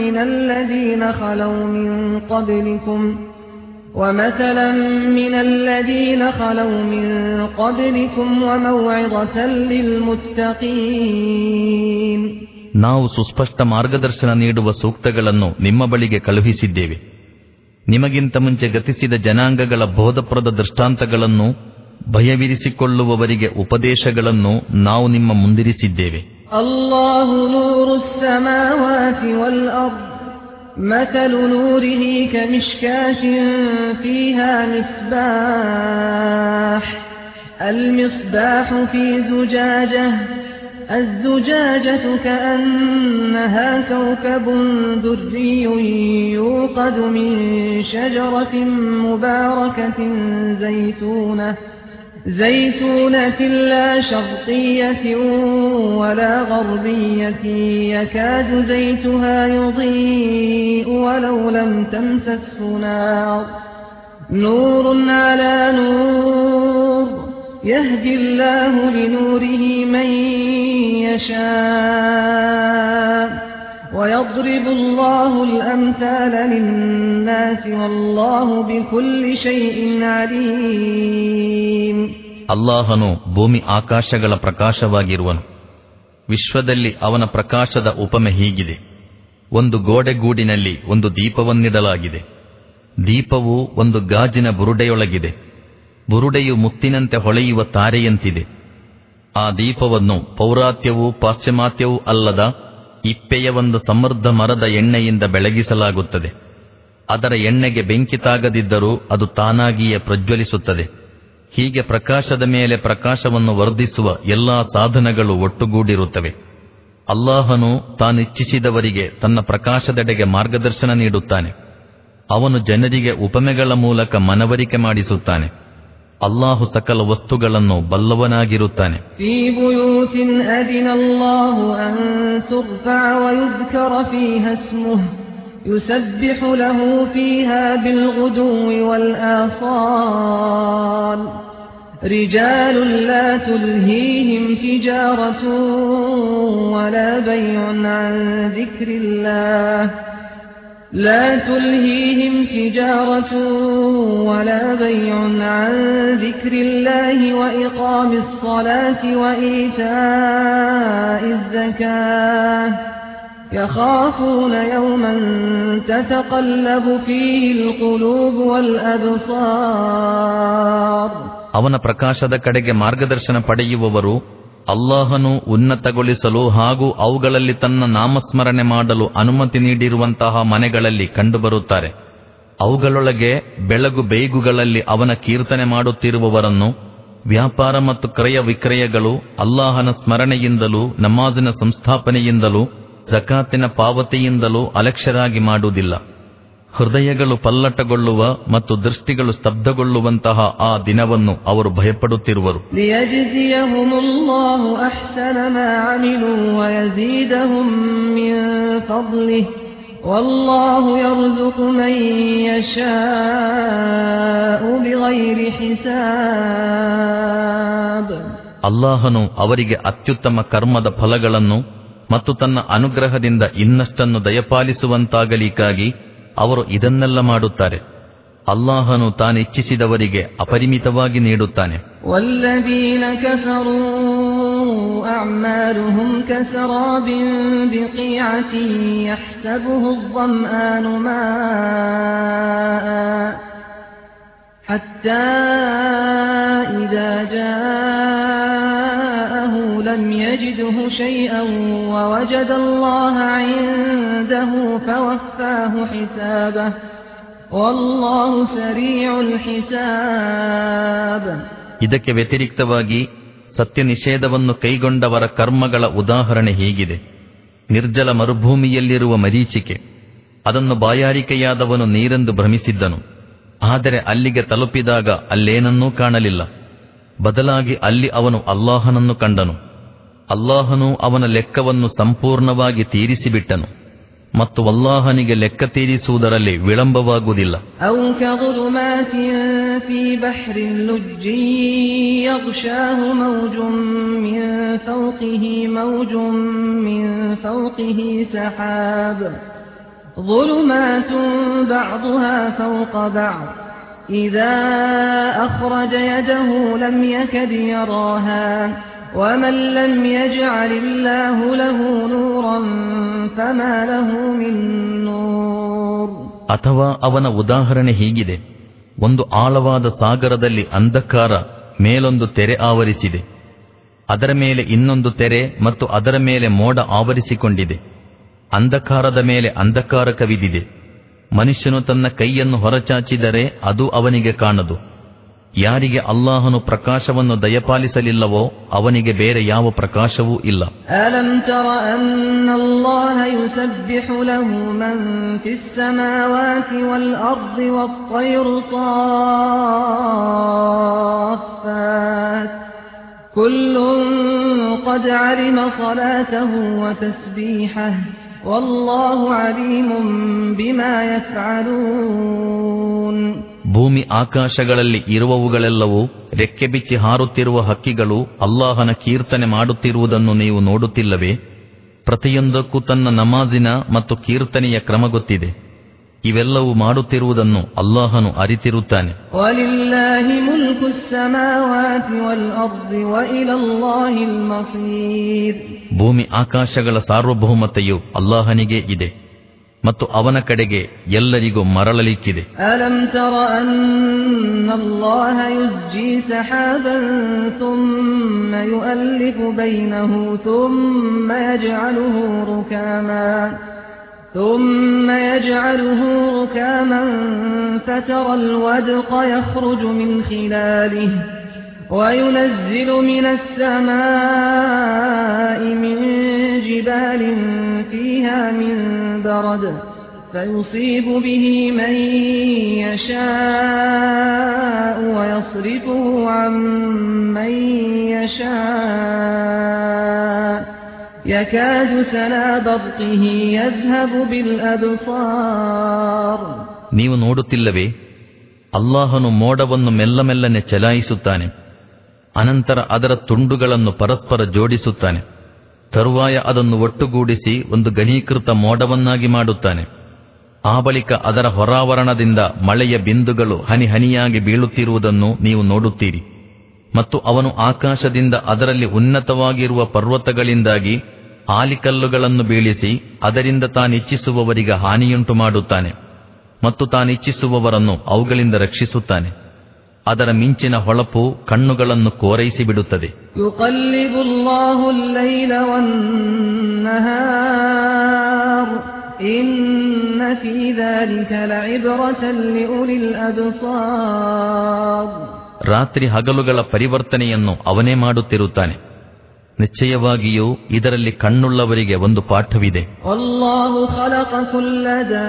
مِنَ الَّذِينَ خَلَوْا مِن قَبْلِكُمْ وَمَوْعِظَةً لِّلْمُتَّقِينَ. ನಾವು ಸುಸ್ಪಷ್ಟ ಮಾರ್ಗದರ್ಶನ ನೀಡುವ ಸೂಕ್ತಗಳನ್ನು ನಿಮ್ಮ ಬಳಿಗೆ ಕಳುಹಿಸಿದ್ದೇವೆ. ನಿಮಗಿಂತ ಮುಂಚೆ ಗತಿಸಿದ ಜನಾಂಗಗಳ ಬೋಧಪ್ರದ ದೃಷ್ಟಾಂತಗಳನ್ನು, ಭಯವಿರಿಸಿಕೊಳ್ಳುವವರಿಗೆ ಉಪದೇಶಗಳನ್ನು ನಾವು ನಿಮ್ಮ ಮುಂದಿರಿಸಿದ್ದೇವೆ. ಅಲ್ಲಾಹು ನೂರುಸ್ ಸಮಾವಾತಿ ವಲ್ ಅರ್ದ್ ಮಥಲು ನೂರಿಹಿ ಕಮಿಷ್ಕಾತಿನ್ ಫೀಹಾ ಮಿಸ್ಬಾಹ್ ಅಲ್ ಮಿಸ್ಬಾಹು ಫೀ ಜುಜಾಜಹ الزجاجة كأنها كوكب دري يوقد من شجرة مباركة زيتونة لا شرقية ولا غربية يكاد زيتها يضيء ولو لم تمسسه نار نور على نور يهدي الله لنوره من يشاء ويضرب الله الأمثال للناس والله بكل شيء عليم. ಅಲ್ಲಾಹನು ಭೂಮಿ ಆಕಾಶಗಳ ಪ್ರಕಾಶವಾಗಿರುವನು. ವಿಶ್ವದಲ್ಲಿ ಅವನ ಪ್ರಕಾಶದ ಉಪಮೆ ಹೀಗಿದೆ. ಒಂದು ಗೋಡೆಗೂಡಿನಲ್ಲಿ ಒಂದು ದೀಪವನ್ನಿಡಲಾಗಿದೆ. ದೀಪವು ಒಂದು ಗಾಜಿನ ಬುರುಡೆಯೊಳಗಿದೆ. ಬುರುಡೆಯು ಮುತ್ತಿನಂತೆ ಹೊಳೆಯುವ ತಾರೆಯಂತಿದೆ. ಆ ದೀಪವನ್ನು ಪೌರಾತ್ಯವೂ ಪಾಶ್ಚಿಮಾತ್ಯವೂ ಅಲ್ಲದ ಇಪ್ಪೆಯ ಒಂದು ಸಮೃದ್ಧ ಮರದ ಎಣ್ಣೆಯಿಂದ ಬೆಳಗಿಸಲಾಗುತ್ತದೆ. ಅದರ ಎಣ್ಣೆಗೆ ಬೆಂಕಿ ತಾಗದಿದ್ದರೂ ಅದು ತಾನಾಗಿಯೇ ಪ್ರಜ್ವಲಿಸುತ್ತದೆ. ಹೀಗೆ ಪ್ರಕಾಶದ ಮೇಲೆ ಪ್ರಕಾಶವನ್ನು ವರ್ಧಿಸುವ ಎಲ್ಲಾ ಸಾಧನಗಳು ಒಟ್ಟುಗೂಡಿರುತ್ತವೆ. ಅಲ್ಲಾಹನು ತಾನಿಚ್ಛಿಸಿದವರಿಗೆ ತನ್ನ ಪ್ರಕಾಶದೆಡೆಗೆ ಮಾರ್ಗದರ್ಶನ ನೀಡುತ್ತಾನೆ. ಅವನು ಜನರಿಗೆ ಉಪಮೆಗಳ ಮೂಲಕ ಮನವರಿಕೆ ಮಾಡಿಸುತ್ತಾನೆ. ಅಲ್ಲಾಹು ಸಕಲ ವಸ್ತುಗಳನ್ನು ಬಲ್ಲವನಾಗಿರುತ್ತಾನೆ. ಫೀ ಬುಯೂತಿನ್ ಅದಿನಲ್ಲಾಹು ಅನ್ ತುರ್ಫಅ ವಯುದ್ಕರ ಫೀಹಾ ಇಸ್ಮುಹು ಯುಸಬ್ಬಿಹು ಲಹು ಫೀಹಾ ಬಿಲ್ಗುದುವ್ವಿ ವಲ್ ಆಸಾಲ್ ರಿಜಾಲುನ್ ಲಾ ತುಲ್ಹೀಹಿಂ ತಿಜಾರತುನ್ ವಲಾ ಬೈഉನ್ ಅನ್ ದಿಕ್ರಿಲ್ಲಾಹ್ لا تلهيهم تجارة ولا بيع عن ذكر الله وإقام الصلاة وإيتاء الزكاة يخافون يوما تتقلب فيه القلوب والأبصار. ಅವನ ಪ್ರಕಾಶದ ಕಡೆಗೆ ಮಾರ್ಗದರ್ಶನ ಪಡೆಯುವವರು ಅಲ್ಲಾಹನು ಉನ್ನತಗೊಳಿಸಲು ಹಾಗೂ ಅವುಗಳಲ್ಲಿ ತನ್ನ ನಾಮಸ್ಮರಣೆ ಮಾಡಲು ಅನುಮತಿ ನೀಡಿರುವಂತಹ ಮನೆಗಳಲ್ಲಿ ಕಂಡುಬರುತ್ತಾರೆ. ಅವುಗಳೊಳಗೆ ಬೆಳಗು ಬೇಗುಗಳಲ್ಲಿ ಅವನ ಕೀರ್ತನೆ ಮಾಡುತ್ತಿರುವವರನ್ನು ವ್ಯಾಪಾರ ಮತ್ತು ಕ್ರಯ ವಿಕ್ರಯಗಳು ಅಲ್ಲಾಹನ ಸ್ಮರಣೆಯಿಂದಲೂ ನಮಾಜಿನ ಸಂಸ್ಥಾಪನೆಯಿಂದಲೂ ಜಕಾತಿನ ಪಾವತಿಯಿಂದಲೂ ಅಲಕ್ಷ್ಯರಾಗಿ ಮಾಡುವುದಿಲ್ಲ. ಹೃದಯಗಳು ಪಲ್ಲಟಗೊಳ್ಳುವ ಮತ್ತು ದೃಷ್ಟಿಗಳು ಸ್ತಬ್ಧಗೊಳ್ಳುವಂತಹ ಆ ದಿನವನ್ನು ಅವರು ಭಯಪಡುತ್ತಿರುವರು. ಲಿಯಜ್ಜಿಯಹುಮುಲ್ಲಾಹು ಅಹ್ಸನ ಮಾ ಅಮಿಲು ವಯಜೀದಹುಂ ಮಿನ್ ಫದ್ಲಿಹಿ ವಲ್ಲಾಹು ಯರ್ಜುಕು ಮನ್ ಯಶಾಅು ಬಿಗೈರಿ ಹಿಸಾಬ್. ಅಲ್ಲಾಹನು ಅವರಿಗೆ ಅತ್ಯುತ್ತಮ ಕರ್ಮದ ಫಲಗಳನ್ನು ಮತ್ತು ತನ್ನ ಅನುಗ್ರಹದಿಂದ ಇನ್ನಷ್ಟನ್ನು ದಯಪಾಲಿಸುವಂತಾಗಲಿಕ್ಕಾಗಿ ಅವರು ಇದನ್ನೆಲ್ಲ ಮಾಡುತ್ತಾರೆ. ಅಲ್ಲಾಹನು ತಾನಿಚ್ಛಿಸಿದವರಿಗೆ ಅಪರಿಮಿತವಾಗಿ ನೀಡುತ್ತಾನೆ. ವಲ್ಲದೀನ ಕಫರೂ أعمالهم كسراب بقيعة يحسبه الظمآن ماء حتى إذا جاءه لم يجده شيئا ووجد الله عنده فوفاه حسابه والله سريع الحساب. ಇದಕ್ಕೆ ವ್ಯತಿರಿಕ್ತವಾಗಿ ಸತ್ಯ ನಿಷೇಧವನ್ನು ಕೈಗೊಂಡವರ ಕರ್ಮಗಳ ಉದಾಹರಣೆ ಹೀಗಿದೆ. ನಿರ್ಜಲ ಮರುಭೂಮಿಯಲ್ಲಿರುವ ಮರೀಚಿಕೆ, ಅದನ್ನು ಬಾಯಾರಿಕೆಯಾದವನು ನೀರೆಂದು ಭ್ರಮಿಸಿದ್ದನು. ಆದರೆ ಅಲ್ಲಿಗೆ ತಲುಪಿದಾಗ ಅಲ್ಲೇನನ್ನೂ ಕಾಣಲಿಲ್ಲ. ಬದಲಾಗಿ ಅಲ್ಲಿ ಅವನು ಅಲ್ಲಾಹನನ್ನು ಕಂಡನು. ಅಲ್ಲಾಹನು ಅವನ ಲೆಕ್ಕವನ್ನು ಸಂಪೂರ್ಣವಾಗಿ ತೀರಿಸಿಬಿಟ್ಟನು ಮತ್ತು ಅಲ್ಲಾಹನಿಗೆ ಲೆಕ್ಕ ತೀರಿಸುವುದರಲ್ಲಿ ವಿಳಂಬವಾಗುವುದಿಲ್ಲ. أو كظلمات في بحر لجي يغشاه موج من فوقه سحاب ظلمات بعضها فوق بعض إذا أخرج يده لم يكد يراها ومن لم يجعل الله له نورا فما له من نور. ಅಥವಾ ಅವನ ಉದಾಹರಣೆ ಹೀಗಿದೆ: ಒಂದು ಆಳವಾದ ಸಾಗರದಲ್ಲಿ ಅಂಧಕಾರ ಮೇಲೊಂದು ತೆರೆ ಆವರಿಸಿದೆ, ಅದರ ಮೇಲೆ ಇನ್ನೊಂದು ತೆರೆ ಮತ್ತು ಅದರ ಮೇಲೆ ಮೋಡ ಆವರಿಸಿಕೊಂಡಿದೆ. ಅಂಧಕಾರದ ಮೇಲೆ ಅಂಧಕಾರ ಕವಿದಿದೆ. ಮನುಷ್ಯನು ತನ್ನ ಕೈಯನ್ನು ಹೊರಚಾಚಿದರೆ ಅದು ಅವನಿಗೆ ಕಾಣದು. ಯಾರಿಗೆ ಅಲ್ಲಾಹನು ಪ್ರಕಾಶವನ್ನು ದಯಪಾಲಿಸಲಿಲ್ಲವೋ ಅವನಿಗೆ ಬೇರೆ ಯಾವ ಪ್ರಕಾಶವೂ ಇಲ್ಲ. ಅಲಂ ತರ ಅನ್ನಲ್ಲಾಹ ಯುಸಬ್ಬಿಹು ಲಹು ಮನ್ ಫಿಸ್ ಸಮಾವಾತಿ ವಲ್ ಅರ್ದಿ ವತ್ ತೈರು ಸಾಫಾತ್ ಕುಲ್ಲುನ್ क़ದ್ ಅಲಿಮ ಸಲಾತಹು ವ ತಸ್ಬೀಹಹು ವಲ್ಲಾಹು ಅಲೀಮುಂ ಬಿಮಾ ಯಫ್ಅಲೂನ್. ಭೂಮಿ ಆಕಾಶಗಳಲ್ಲಿ ಇರುವವುಗಳೆಲ್ಲವೂ ರೆಕ್ಕೆ ಬಿಚ್ಚಿ ಹಾರುತ್ತಿರುವ ಹಕ್ಕಿಗಳು ಅಲ್ಲಾಹನ ಕೀರ್ತನೆ ಮಾಡುತ್ತಿರುವುದನ್ನು ನೀವು ನೋಡುತ್ತಿಲ್ಲವೇ? ಪ್ರತಿಯೊಂದಕ್ಕೂ ತನ್ನ ನಮಾಜಿನ ಮತ್ತು ಕೀರ್ತನೆಯ ಕ್ರಮ ಗೊತ್ತಿದೆ. ಇವೆಲ್ಲವೂ ಮಾಡುತ್ತಿರುವುದನ್ನು ಅಲ್ಲಾಹನು ಅರಿತಿರುತ್ತಾನೆ. ವಲಿಲ್ಲಾಹಿ ಮುಲ್ಕು ಸ್ಸಮಾವಾತಿ ವಲ್ ಅರ್ದಿ ವ ಇಲಲ್ಲಾಹಿಲ್ ಮಸೀರ್. ಭೂಮಿ ಆಕಾಶಗಳ ಸಾರ್ವಭೌಮತೆಯು ಅಲ್ಲಾಹನಿಗೆ ಇದೆ ಮತ್ತು ಅವನ ಕಡೆಗೆ ಎಲ್ಲರಿಗೂ ಮರಳಲಿಕ್ಕಿದೆ. ಅಲಂ ತರ ಅನ್ನಲ್ಲಾಹ ಯುಜ್ಜಿ ಸಹಾಬನ್ ಥುಮ್ಮ ಯುಅಲ್ಲಿಫು ಬೈನಹು ಥುಮ್ಮ ಯಜ್ಅಲುಹು ರುಕಾಮನ್ ಫತರಲ್ ವದ್ಕ ಯಖ್ರುಜು ಮಿನ್ ಖಿಲಾಲಿಹಿ وينزل من السماء من جبال فيها من برد فيصيب به من يشاء ويصرفه عن من يشاء يكاد سنا برقه يذهب بالأبصار. ನೀವು ನೋಡುತ್ತಿಲ್ಲವೇ, ಅಲ್ಲಾಹನು ಮೋಡವನ್ನು ಮೆಲ್ಲಮೆಲ್ಲನೆ ಚಲಾಯಿಸುತ್ತಾನೆ, ಅನಂತರ ಅದರ ತುಂಡುಗಳನ್ನು ಪರಸ್ಪರ ಜೋಡಿಸುತ್ತಾನೆ. ತರುವಾಯ ಅದನ್ನು ಒಟ್ಟುಗೂಡಿಸಿ ಒಂದು ಘನೀಕೃತ ಮೋಡವನ್ನಾಗಿ ಮಾಡುತ್ತಾನೆ. ಆ ಬಳಿಕ ಅದರ ಹೊರಾವರಣದಿಂದ ಮಳೆಯ ಬಿಂದುಗಳು ಹನಿ ಹನಿಯಾಗಿ ಬೀಳುತ್ತಿರುವುದನ್ನು ನೀವು ನೋಡುತ್ತೀರಿ. ಮತ್ತು ಅವನು ಆಕಾಶದಿಂದ ಅದರಲ್ಲಿ ಉನ್ನತವಾಗಿರುವ ಪರ್ವತಗಳಿಂದಾಗಿ ಆಲಿಕಲ್ಲುಗಳನ್ನು ಬೀಳಿಸಿ ಅದರಿಂದ ತಾನಿಚ್ಛಿಸುವವರಿಗೆ ಹಾನಿಯುಂಟು ಮಾಡುತ್ತಾನೆ ಮತ್ತು ತಾನಿಚ್ಛಿಸುವವರನ್ನು ಅವುಗಳಿಂದ ರಕ್ಷಿಸುತ್ತಾನೆ. ಅದರ ಮಿಂಚಿನ ಹೊಳಪು ಕಣ್ಣುಗಳನ್ನು ಕೋರೈಸಿ ಬಿಡುತ್ತದೆ. ಯುಕಲ್ಲಿಬುಲ್ಲಾಹು ಅಲ್-ಲೈಲ ವನ್-ನಹಾರ್ ಇನ್ನ ಫೀ ذلك ಲಇಬ್ರತನ್ ಲಿಉಲಿಲ್ ಅಬ್ಸಾರ್. ರಾತ್ರಿ ಹಗಲುಗಳ ಪರಿವರ್ತನೆಯನ್ನು ಅವನೇ ಮಾಡುತ್ತಿರುತ್ತಾನೆ. ನಿಶ್ಚಯವಾಗಿಯೂ ಇದರಲ್ಲಿ ಕಣ್ಣುಳ್ಳವರಿಗೆ ಒಂದು ಪಾಠವಿದೆ. ಅಲ್ಲಾಹು ಖಲಕ ಕುಲ್ಲ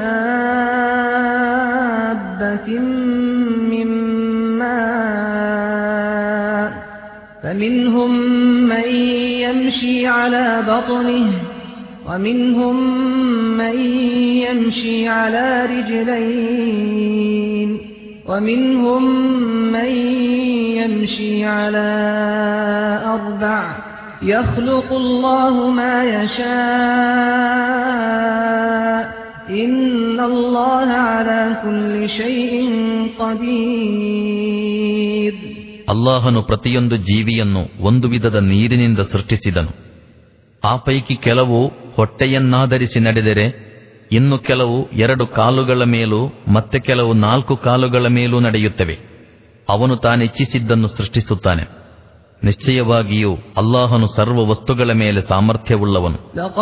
ದಾಬ್ಬತಿನ್ ಮಿಮ್ಮಾ ಫಮಿನ್ಹುಂ ಮನ್ ಯಮ್ಶಿ ಅಲಾ ಬತ್ನಿಹಿ ومنهم من يمشي على رجلين ومنهم من يمشي على أربع يخلق الله ما يشاء إن الله على كل شيء قدير. ಅಲ್ಲಾಹನು ಪ್ರತಿಯೊಂದು ಜೀವಿಯನ್ನು ಒಂದು ವಿಧದ ನೀರಿನಿಂದ ಸೃಷ್ಟಿಸಿದನು. ಆ ಪೈಕಿ ಕೆಲವು ಹೊಟ್ಟೆಯನ್ನಾಧರಿಸಿ ನಡೆದರೆ, ಇನ್ನು ಕೆಲವು 2 ಕಾಲುಗಳ ಮೇಲೂ ಮತ್ತೆ ಕೆಲವು 4 ಕಾಲುಗಳ ಮೇಲೂ ನಡೆಯುತ್ತವೆ. ಅವನು ತಾನಿಚ್ಛಿಸಿದ್ದನ್ನು ಸೃಷ್ಟಿಸುತ್ತಾನೆ. ನಿಶ್ಚಯವಾಗಿಯೂ ಅಲ್ಲಾಹನು ಸರ್ವ ವಸ್ತುಗಳ ಮೇಲೆ ಸಾಮರ್ಥ್ಯವುಳ್ಳವನು.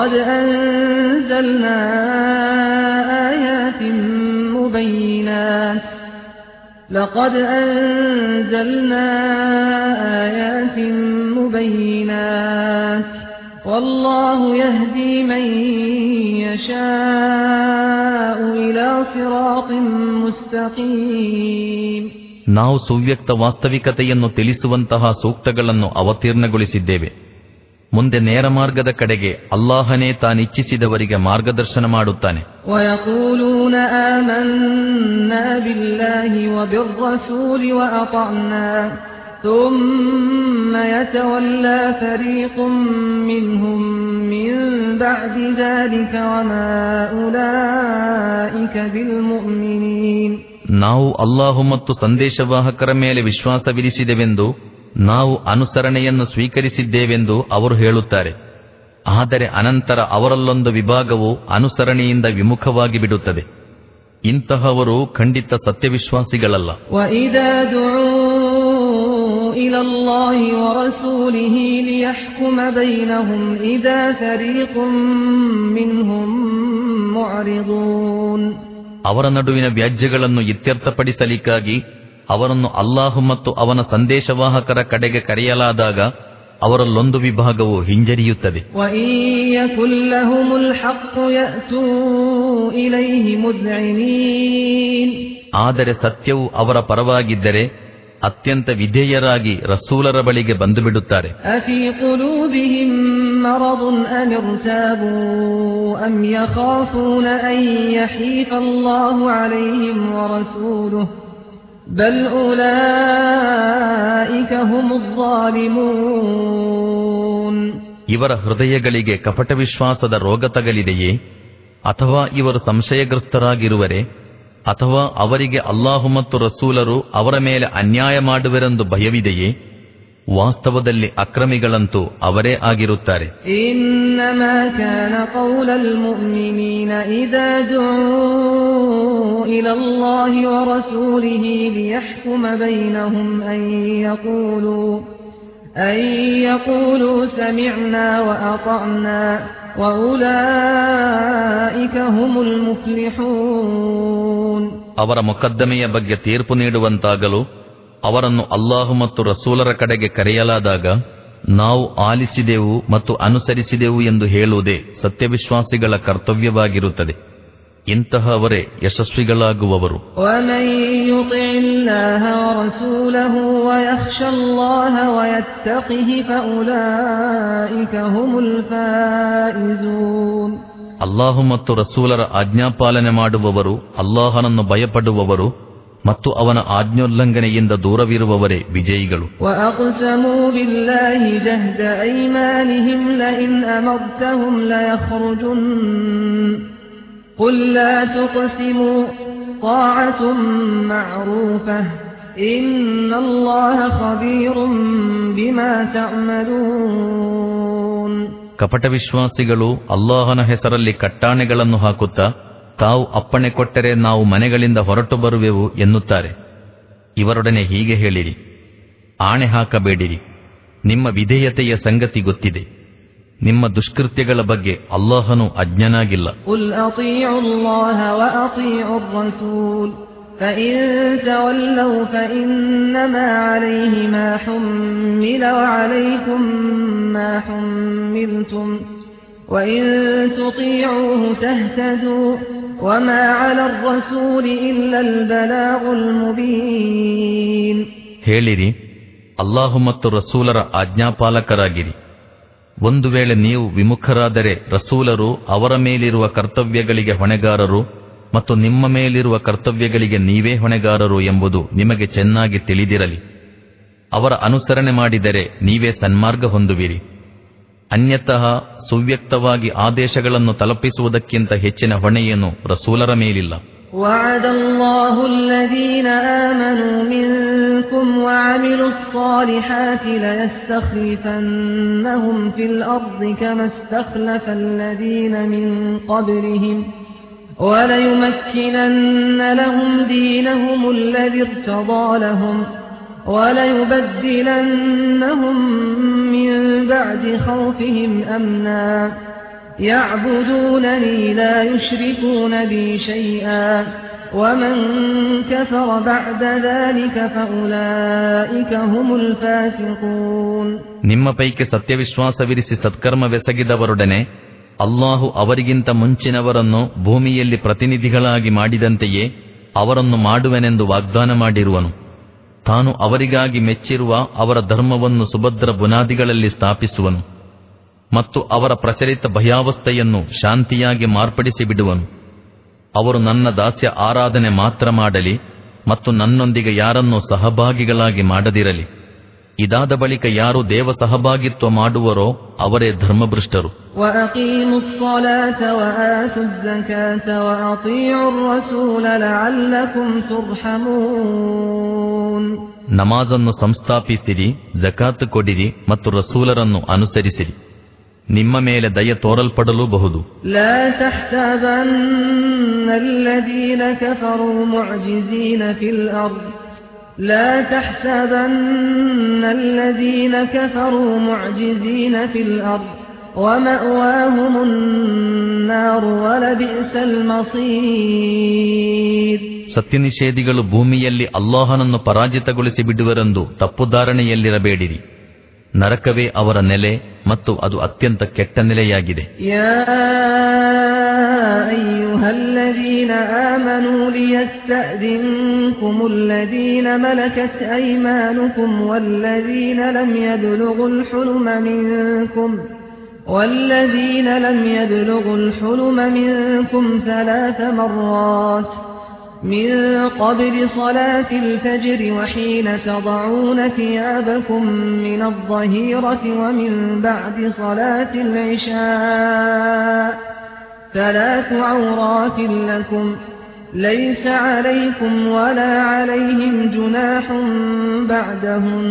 لقد أنزلنا آيات مبينات والله يهدي من يشاء إلى صراط مستقيم. ನಾವು ಸುವ್ಯಕ್ತ ವಾಸ್ತವಿಕತೆಯನ್ನು ತಿಳಿಸುವಂತಹ ಸೂಕ್ತಗಳನ್ನು ಅವತೀರ್ಣಗೊಳಿಸಿದ್ದೇವೆ. ಮುಂದೆ ನೇರ ಮಾರ್ಗದ ಕಡೆಗೆ ಅಲ್ಲಾಹನೇ ತಾನಿಚ್ಛಿಸಿದವರಿಗೆ ಮಾರ್ಗದರ್ಶನ ಮಾಡುತ್ತಾನೆ. وَيَقُولُونَ آمَنَّا بِاللَّهِ وَبِالرَّسُولِ وَأَطَعْنَا ثُمَّ يَتَوَلَّى فَرِيقٌ مِّنْهُم مِّن بَعْدِ ذَلِكَ وَمَا أُولَئِكَ بِالْمُؤْمِنِينَ. ನಾವು ಅಲ್ಲಾಹು ಮತ್ತು ಸಂದೇಶವಾಹಕರ ಮೇಲೆ ವಿಶ್ವಾಸವಿರಿಸಿದೆವೆಂದು, ನಾವು ಅನುಸರಣೆಯನ್ನು ಸ್ವೀಕರಿಸಿದ್ದೇವೆಂದು ಅವರು ಹೇಳುತ್ತಾರೆ. ಆದರೆ ಅನಂತರ ಅವರಲ್ಲೊಂದು ವಿಭಾಗವು ಅನುಸರಣೆಯಿಂದ ವಿಮುಖವಾಗಿ ಬಿಡುತ್ತದೆ. ಇಂತಹವರು ಖಂಡಿತ ಸತ್ಯವಿಶ್ವಾಸಿಗಳಲ್ಲ. وَإِذَا دُعُوا إِلَى اللَّهِ وَرَسُولِهِ لِيَحْكُمَ بَيْنَهُمْ إِذَا فَرِيقٌ مِّنْهُمْ مُعْرِضُونَ. ಅವರ ನಡುವಿನ ವ್ಯಾಜ್ಯಗಳನ್ನು ಇತ್ಯರ್ಥಪಡಿಸಲಿಕ್ಕಾಗಿ ಅವರನ್ನು ಅಲ್ಲಾಹು ಮತ್ತು ಅವನ ಸಂದೇಶವಾಹಕರ ಕಡೆಗೆ ಕರೆಯಲಾದಾಗ ಅವರಲ್ಲೊಂದು ವಿಭಾಗವು ಹಿಂಜರಿಯುತ್ತದೆ. ಆದರೆ ಸತ್ಯವು ಅವರ ಪರವಾಗಿದ್ದರೆ ಅತ್ಯಂತ ವಿಧೇಯರಾಗಿ ರಸೂಲರ ಬಳಿಗೆ ಬಂದು ಬಿಡುತ್ತಾರೆ. ಬಲ್ ಉಲೈಕ ಹುಮುಲ್ ಝಾಲಿಮೂನ್. ಇವರ ಹೃದಯಗಳಿಗೆ ಕಪಟ ವಿಶ್ವಾಸದ ರೋಗ ತಗಲಿದೆಯೇ, ಅಥವಾ ಇವರು ಸಂಶಯಗ್ರಸ್ತರಾಗಿರುವರೆ, ಅಥವಾ ಅವರಿಗೆ ಅಲ್ಲಾಹು ಮತ್ತು ರಸೂಲರು ಅವರ ಮೇಲೆ ಅನ್ಯಾಯ ಮಾಡುವರೆಂದು ಭಯವಿದೆಯೇ? ವಾಸ್ತವದಲ್ಲಿ ಅಕ್ರಮಿಗಳಂತೂ ಅವರೇ ಆಗಿರುತ್ತಾರೆ. ಇನ್ನಮಾ ಕಾನ ಕೌಲಲ್ ಮುಅ್ಮಿನೀನ ಇದಾ ದುಊ ಇಲಲ್ಲಾಹಿ ವ ರಸೂಲಿಹಿ ಲಿಯಹ್ಕುಮ ಬೈನಹುಂ ಅನ್ ಯಕೂಲು ಸಮಿಅನಾ ವ ಅತಾಅನಾ ವ ಉಲೈಕ ಹುಮುಲ್ ಮುಫ್ಲಿಹೂನ್. ಅವರ ಮೊಕದ್ದಮೆಯ ಬಗ್ಗೆ ತೀರ್ಪು ನೀಡುವಂತಾಗಲು ಅವರನ್ನು ಅಲ್ಲಾಹು ಮತ್ತು ರಸೂಲರ ಕಡೆಗೆ ಕರೆಯಲಾದಾಗ ನಾವು ಆಲಿಸಿದೆವು ಮತ್ತು ಅನುಸರಿಸಿದೆವು ಎಂದು ಹೇಳುವುದೇ ಸತ್ಯವಿಶ್ವಾಸಿಗಳ ಕರ್ತವ್ಯವಾಗಿರುತ್ತದೆ. ಇಂತಹವರೇ ಯಶಸ್ವಿಗಳಾಗುವವರು. ಅಲ್ಲಾಹು ಮತ್ತು ರಸೂಲರ ಆಜ್ಞಾಪಾಲನೆ ಮಾಡುವವರು, ಅಲ್ಲಾಹನನ್ನು ಭಯಪಡುವವರು ಮತ್ತು ಅವನ ಆಜ್ಞೋಲ್ಲಂಘನೆಯಿಂದ ದೂರವಿರುವವರೇ ವಿಜಯಿಗಳು. ವಅಕ್ಸಮೂ ಬಿಲ್ಲಾಹಿ ಜಹ್ದ ಐಮಾನಿಹಿಂ ಲಇನ್ ಅಮರ್ತಹುಂ ಲಯಖ್ರುಜುನ್ ಕುಲ್ ಲಾ ತುಕ್ಸಿಮೂ ತಾಅತುಂ ಮಅರೂಫಃ ಇನ್ನಲ್ಲಾಹ ಖಬೀರುಂ ಬಿಮಾ ತಅಮಲೂನ್. ಕಪಟ ವಿಶ್ವಾಸಿಗಳು ಅಲ್ಲಾಹನ ಹೆಸರಲ್ಲಿ ಕಟ್ಟಾಣೆಗಳನ್ನು ಹಾಕುತ್ತಾ ತಾವು ಅಪ್ಪಣೆ ಕೊಟ್ಟರೆ ನಾವು ಮನೆಗಳಿಂದ ಹೊರಟು ಬರುವೆವು ಎನ್ನುತ್ತಾರೆ. ಇವರೊಡನೆ ಹೀಗೆ ಹೇಳಿರಿ, ಆಣೆ ಹಾಕಬೇಡಿರಿ, ನಿಮ್ಮ ವಿಧೇಯತೆಯ ಸಂಗತಿ ಗೊತ್ತಿದೆ, ನಿಮ್ಮ ದುಷ್ಕೃತ್ಯಗಳ ಬಗ್ಗೆ ಅಲ್ಲಾಹನು ಅಜ್ಞನಾಗಿಲ್ಲ. ಕುಲ್ ಅತೀഉ ಅಲ್ಲಾಹ ವ ಅತೀഉ ರಸೂಲ್ ಫಇನ್ ತವಲ್ಲೌ ಫಇನ್ನಮಾ ಅಲೈಹಿ ಮಾ ಹುಮ್ಮಿಲ ವ ಅಲೈಕುಂ ಮಾ ಹುಮ್ಮಿಲ್ತುಂ وإن تطيعوه تهتدوا وما على الرسول إلا البلاغ المبين. ಹೇಳಿರಿ, ಅಲ್ಲಾಹು ಮತ್ತು ರಸೂಲರ ಆಜ್ಞಾಪಾಲಕರಾಗಿರಿ. ಒಂದು ವೇಳೆ ನೀವು ವಿಮುಖರಾದರೆ ರಸೂಲರು ಅವರ ಮೇಲಿರುವ ಕರ್ತವ್ಯಗಳಿಗೆ ಹೊಣೆಗಾರರು ಮತ್ತು ನಿಮ್ಮ ಮೇಲಿರುವ ಕರ್ತವ್ಯಗಳಿಗೆ ನೀವೇ ಹೊಣೆಗಾರರು ಎಂಬುದು ನಿಮಗೆ ಚೆನ್ನಾಗಿ ತಿಳಿದಿರಲಿ. ಅವರ ಅನುಸರಣೆ ಮಾಡಿದರೆ ನೀವೇ ಸನ್ಮಾರ್ಗ ಹೊಂದುವಿರಿ. ಅನ್ಯತಃ ಸುವ್ಯಕ್ತವಾಗಿ ಆದೇಶಗಳನ್ನು ತಲುಪಿಸುವುದಕ್ಕಿಂತ ಹೆಚ್ಚಿನ ಹೊಣೆಯೇನು ರಸೂಲರ ಮೇಲಿಲ್ಲ. وعد الله الذين آمنوا منكم وعملوا الصالحات ليستخلفنهم في الأرض كما استخلف الذين من قبلهم وليمكنن لهم دينهم الذي ارتضى لهم وليبدلنهم من بعد خوفهم أمنا يعبدونني لا يشركون بي شيئا ومن كفر بعد ذلك فأولئك هم الفاسقون. ನಿಮ್ಮ ಪೈಕಿ ಸತ್ಯವಿಶ್ವಾಸವಿರಿಸಿ ಸತ್ಕರ್ಮವೆಸಗಿದವರೊಡನೆ ಅಲ್ಲಾಹು ಅವರಿಗಿಂತ ಮುಂಚಿನವರನ್ನು ಭೂಮಿಯಲ್ಲಿ ಪ್ರತಿನಿಧಿಗಳಾಗಿ ಮಾಡಿದಂತೆಯೇ ಅವರನ್ನು ಮಾಡುವೆನೆಂದು ವಾಗ್ದಾನ ಮಾಡಿರುವನು. ತಾನು ಅವರಿಗಾಗಿ ಮೆಚ್ಚಿರುವ ಅವರ ಧರ್ಮವನ್ನು ಸುಭದ್ರ ಬುನಾದಿಗಳಲ್ಲಿ ಸ್ಥಾಪಿಸುವನು ಮತ್ತು ಅವರ ಪ್ರಚಲಿತ ಭಯಾವಸ್ಥೆಯನ್ನು ಶಾಂತಿಯಾಗಿ ಮಾರ್ಪಡಿಸಿ ಬಿಡುವನು. ಅವರು ನನ್ನ ದಾಸ್ಯ ಆರಾಧನೆ ಮಾತ್ರ ಮಾಡಲಿ ಮತ್ತು ನನ್ನೊಂದಿಗೆ ಯಾರನ್ನೂ ಸಹಭಾಗಿಗಳಾಗಿ ಮಾಡದಿರಲಿ. ಇದಾದ ಬಳಿಕ ಯಾರು ದೇವ ಸಹಭಾಗಿತ್ವ ಮಾಡುವರೋ ಅವರೇ ಧರ್ಮಭ್ರಷ್ಟರು. ನಮಾಜನ್ನು ಸಂಸ್ಥಾಪಿಸಿರಿ, ಜಕಾತ್ ಕೊಡಿರಿ ಮತ್ತು ರಸೂಲರನ್ನು ಅನುಸರಿಸಿರಿ, ನಿಮ್ಮ ಮೇಲೆ ದಯ ತೋರಲ್ಪಡಲೂಬಹುದು. ಲಾ ತಹ್ಸಬನ್ನ ಅಲ್ಲದೀನ ಕಫರೂ ಮುಅಜಿಜೀನ ಫಿಲ್ ಅರ್ದ್ لا تحسبن الذين كفروا معجزين في الأرض ومأواهم النار ولبئس المصير. ಸತ್ಯನಿಷೇಧಿಗಳು ಭೂಮಿಯಲ್ಲಿ ಅಲ್ಲಾಹನನ್ನು ಪರಾಜಿತಗೊಳಿಸಿ ಬಿಡುವರೆಂದು ತಪ್ಪುಧಾರಣೆಯಲ್ಲಿರಬೇಡಿರಿ. ನರಕವೇ ಅವರ ನೆಲೆ ಮತ್ತು ಅದು ಅತ್ಯಂತ ಕೆಟ್ಟ ನೆಲೆಯಾಗಿದೆ. ಯಾ ಅಯ್ಯುಹಲ್ಲದೀನ ಆಮನೂ ಲಿಯಸ್ತಅ್ದಿನ್ಕುಮುಲ್ಲದೀನ ಮಲಕತ್ ಅಯ್ಮಾನುಕುಂ ವಲ್ಲದೀನ ಲಂ ಯಬ್ಲುಗುಲ್ ಹುಲುಮ ಮಿನ್ಕುಂ ಥಲಾಥ ಮರ್ರಾತ್ من قبل صلاة الفجر وحين تضعون ثيابكم من الظهيرة ومن بعد صلاة العشاء ثلاث عورات لكم ليس عليكم ولا عليهم جناح بعدهن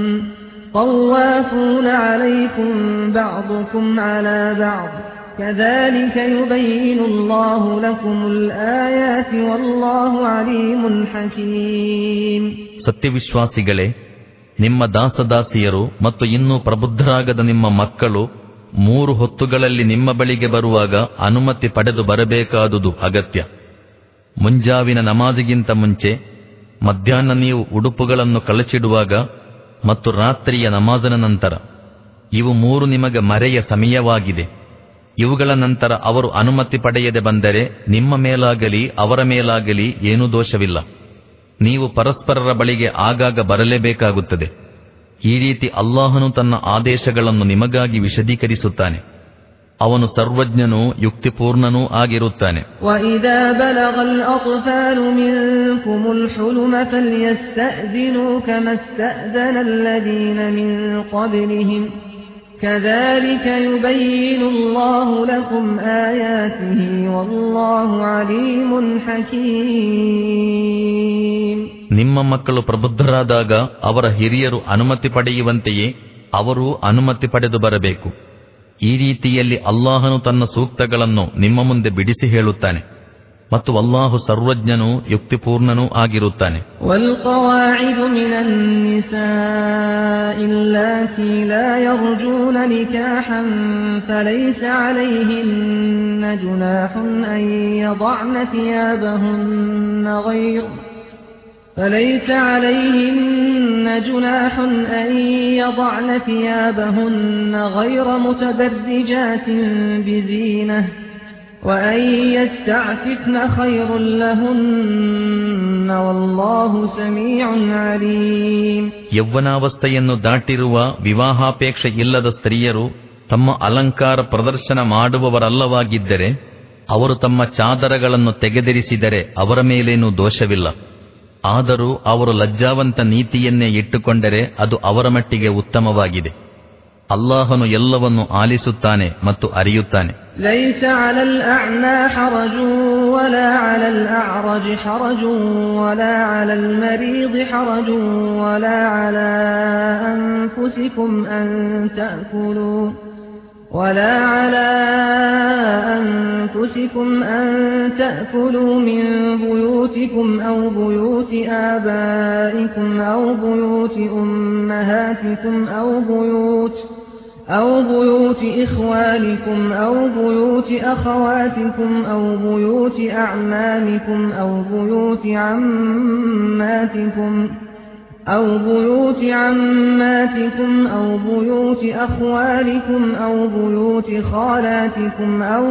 طوافون عليكم بعضكم على بعض كذلك يبين الله لكم الآيات والله عليم حكيم. ಸತ್ಯವಿಶ್ವಾಸಿಗಳೇ, ನಿಮ್ಮ ದಾಸದಾಸಿಯರು ಮತ್ತು ಇನ್ನೂ ಪ್ರಬುದ್ಧರಾಗದ ನಿಮ್ಮ ಮಕ್ಕಳು 3 ಹೊತ್ತುಗಳಲ್ಲಿ ನಿಮ್ಮ ಬಳಿಗೆ ಬರುವಾಗ ಅನುಮತಿ ಪಡೆದು ಬರಬೇಕಾದುದು ಅಗತ್ಯ. ಮುಂಜಾವಿನ ನಮಾಜಿಗಿಂತ ಮುಂಚೆ, ಮಧ್ಯಾಹ್ನ ನೀವು ಉಡುಪುಗಳನ್ನು ಕಳಚಿಡುವಾಗ ಮತ್ತು ರಾತ್ರಿಯ ನಮಾಜನ ನಂತರ. ಇವು 3 ನಿಮಗೆ ಮರೆಯ ಸಮಯವಾಗಿದೆ. ಇವುಗಳ ನಂತರ ಅವರು ಅನುಮತಿ ಪಡೆಯದೆ ಬಂದರೆ ನಿಮ್ಮ ಮೇಲಾಗಲಿ ಅವರ ಮೇಲಾಗಲಿ ಏನೂ ದೋಷವಿಲ್ಲ. ನೀವು ಪರಸ್ಪರರ ಬಳಿಗೆ ಆಗಾಗ ಬರಲೇಬೇಕಾಗುತ್ತದೆ. ಈ ರೀತಿ ಅಲ್ಲಾಹನು ತನ್ನ ಆದೇಶಗಳನ್ನು ನಿಮಗಾಗಿ ವಿಶದೀಕರಿಸುತ್ತಾನೆ. ಅವನು ಸರ್ವಜ್ಞನೂ ಯುಕ್ತಿಪೂರ್ಣನೂ ಆಗಿರುತ್ತಾನೆ. وَإِذَا بَلَغَ الْأَطْفَالُ مِنكُمُ الْحُلُمَ فَلْيَسْتَأْذِنُوا كَمَا اسْتَأْذَنَ الَّذِينَ مِن قَبْلِهِمْ كَذَلِكَ يُبَيِّنُ اللَّهُ لَكُمْ آيَاتِهِ وَاللَّهُ عَلِيمٌ حَكِيمٌ. ನಿಮ್ಮ ಮಕ್ಕಳು ಪ್ರಬುದ್ಧರಾದಾಗ ಅವರ ಹಿರಿಯರು ಅನುಮತಿ ಪಡೆಯುವಂತೆಯೇ ಅವರೂ ಅನುಮತಿ ಪಡೆದು ಬರಬೇಕು. ಈ ರೀತಿಯಲ್ಲಿ ಅಲ್ಲಾಹನು ತನ್ನ ಸೂಕ್ತಗಳನ್ನು ನಿಮ್ಮ ಮುಂದೆ ಬಿಡಿಸಿ ಹೇಳುತ್ತಾನೆ ಮತ್ತು ಅಲ್ಲಾಹು ಸರ್ವಜ್ಞನೂ ಯುಕ್ತಿಪೂರ್ಣನೂ ಆಗಿರುತ್ತಾನೆ. ವಲ್ಕವಾಯಿದು ಮಿನನ್ ನಿಸಾಇ ಅಲ್ಲಾತಿ ಲಾ ಯರ್ಜೂನ ನಿಕಾಹನ್ ಫಲೈಸ ಅಲೈಹಿನ್ನ ಜುನಾಹುನ್ ಅನ್ ಯضعن ثيابهن فليس عليهن جناح أن يضعن ثيابهن غير متبرجات بزينة وأن يستعففن خير لهن والله سميع عليم. ಯೌವನಾವಸ್ಥೆಯನ್ನು ದಾಟಿರುವ ವಿವಾಹಾಪೇಕ್ಷೆ ಇಲ್ಲದ ಸ್ತ್ರೀಯರು ತಮ್ಮ ಅಲಂಕಾರ ಪ್ರದರ್ಶನ ಮಾಡುವವರಲ್ಲವಾಗಿದ್ದರೆ ಅವರು ತಮ್ಮ ಚಾದರಗಳನ್ನು ತೆಗೆದಿರಿಸಿದರೆ ಅವರ ಮೇಲೇನೂ ದೋಷವಿಲ್ಲ. ಆದರೂ ಅವರು ಲಜ್ಜಾವಂತ ನೀತಿಯನ್ನೇ ಇಟ್ಟುಕೊಂಡರೆ ಅದು ಅವರ ಮಟ್ಟಿಗೆ ಉತ್ತಮವಾಗಿದೆ. ಅಲ್ಲಾಹನು ಎಲ್ಲವನ್ನು ಆಲಿಸುತ್ತಾನೆ ಮತ್ತು ಅರಿಯುತ್ತಾನೆ. ليس على الأعمى حرج ولا على الأعرج حرج ولا على المريض حرج ولا على أنفسكم أن تأكلوا من بيوتكم أو بيوت آبائكم أو بيوت أمهاتكم أو بيوت إخوانكم أو بيوت أخواتكم أو بيوت أعمامكم أو بيوت عماتكم أو بيوت أخوالكم أو بيوت خالاتكم أو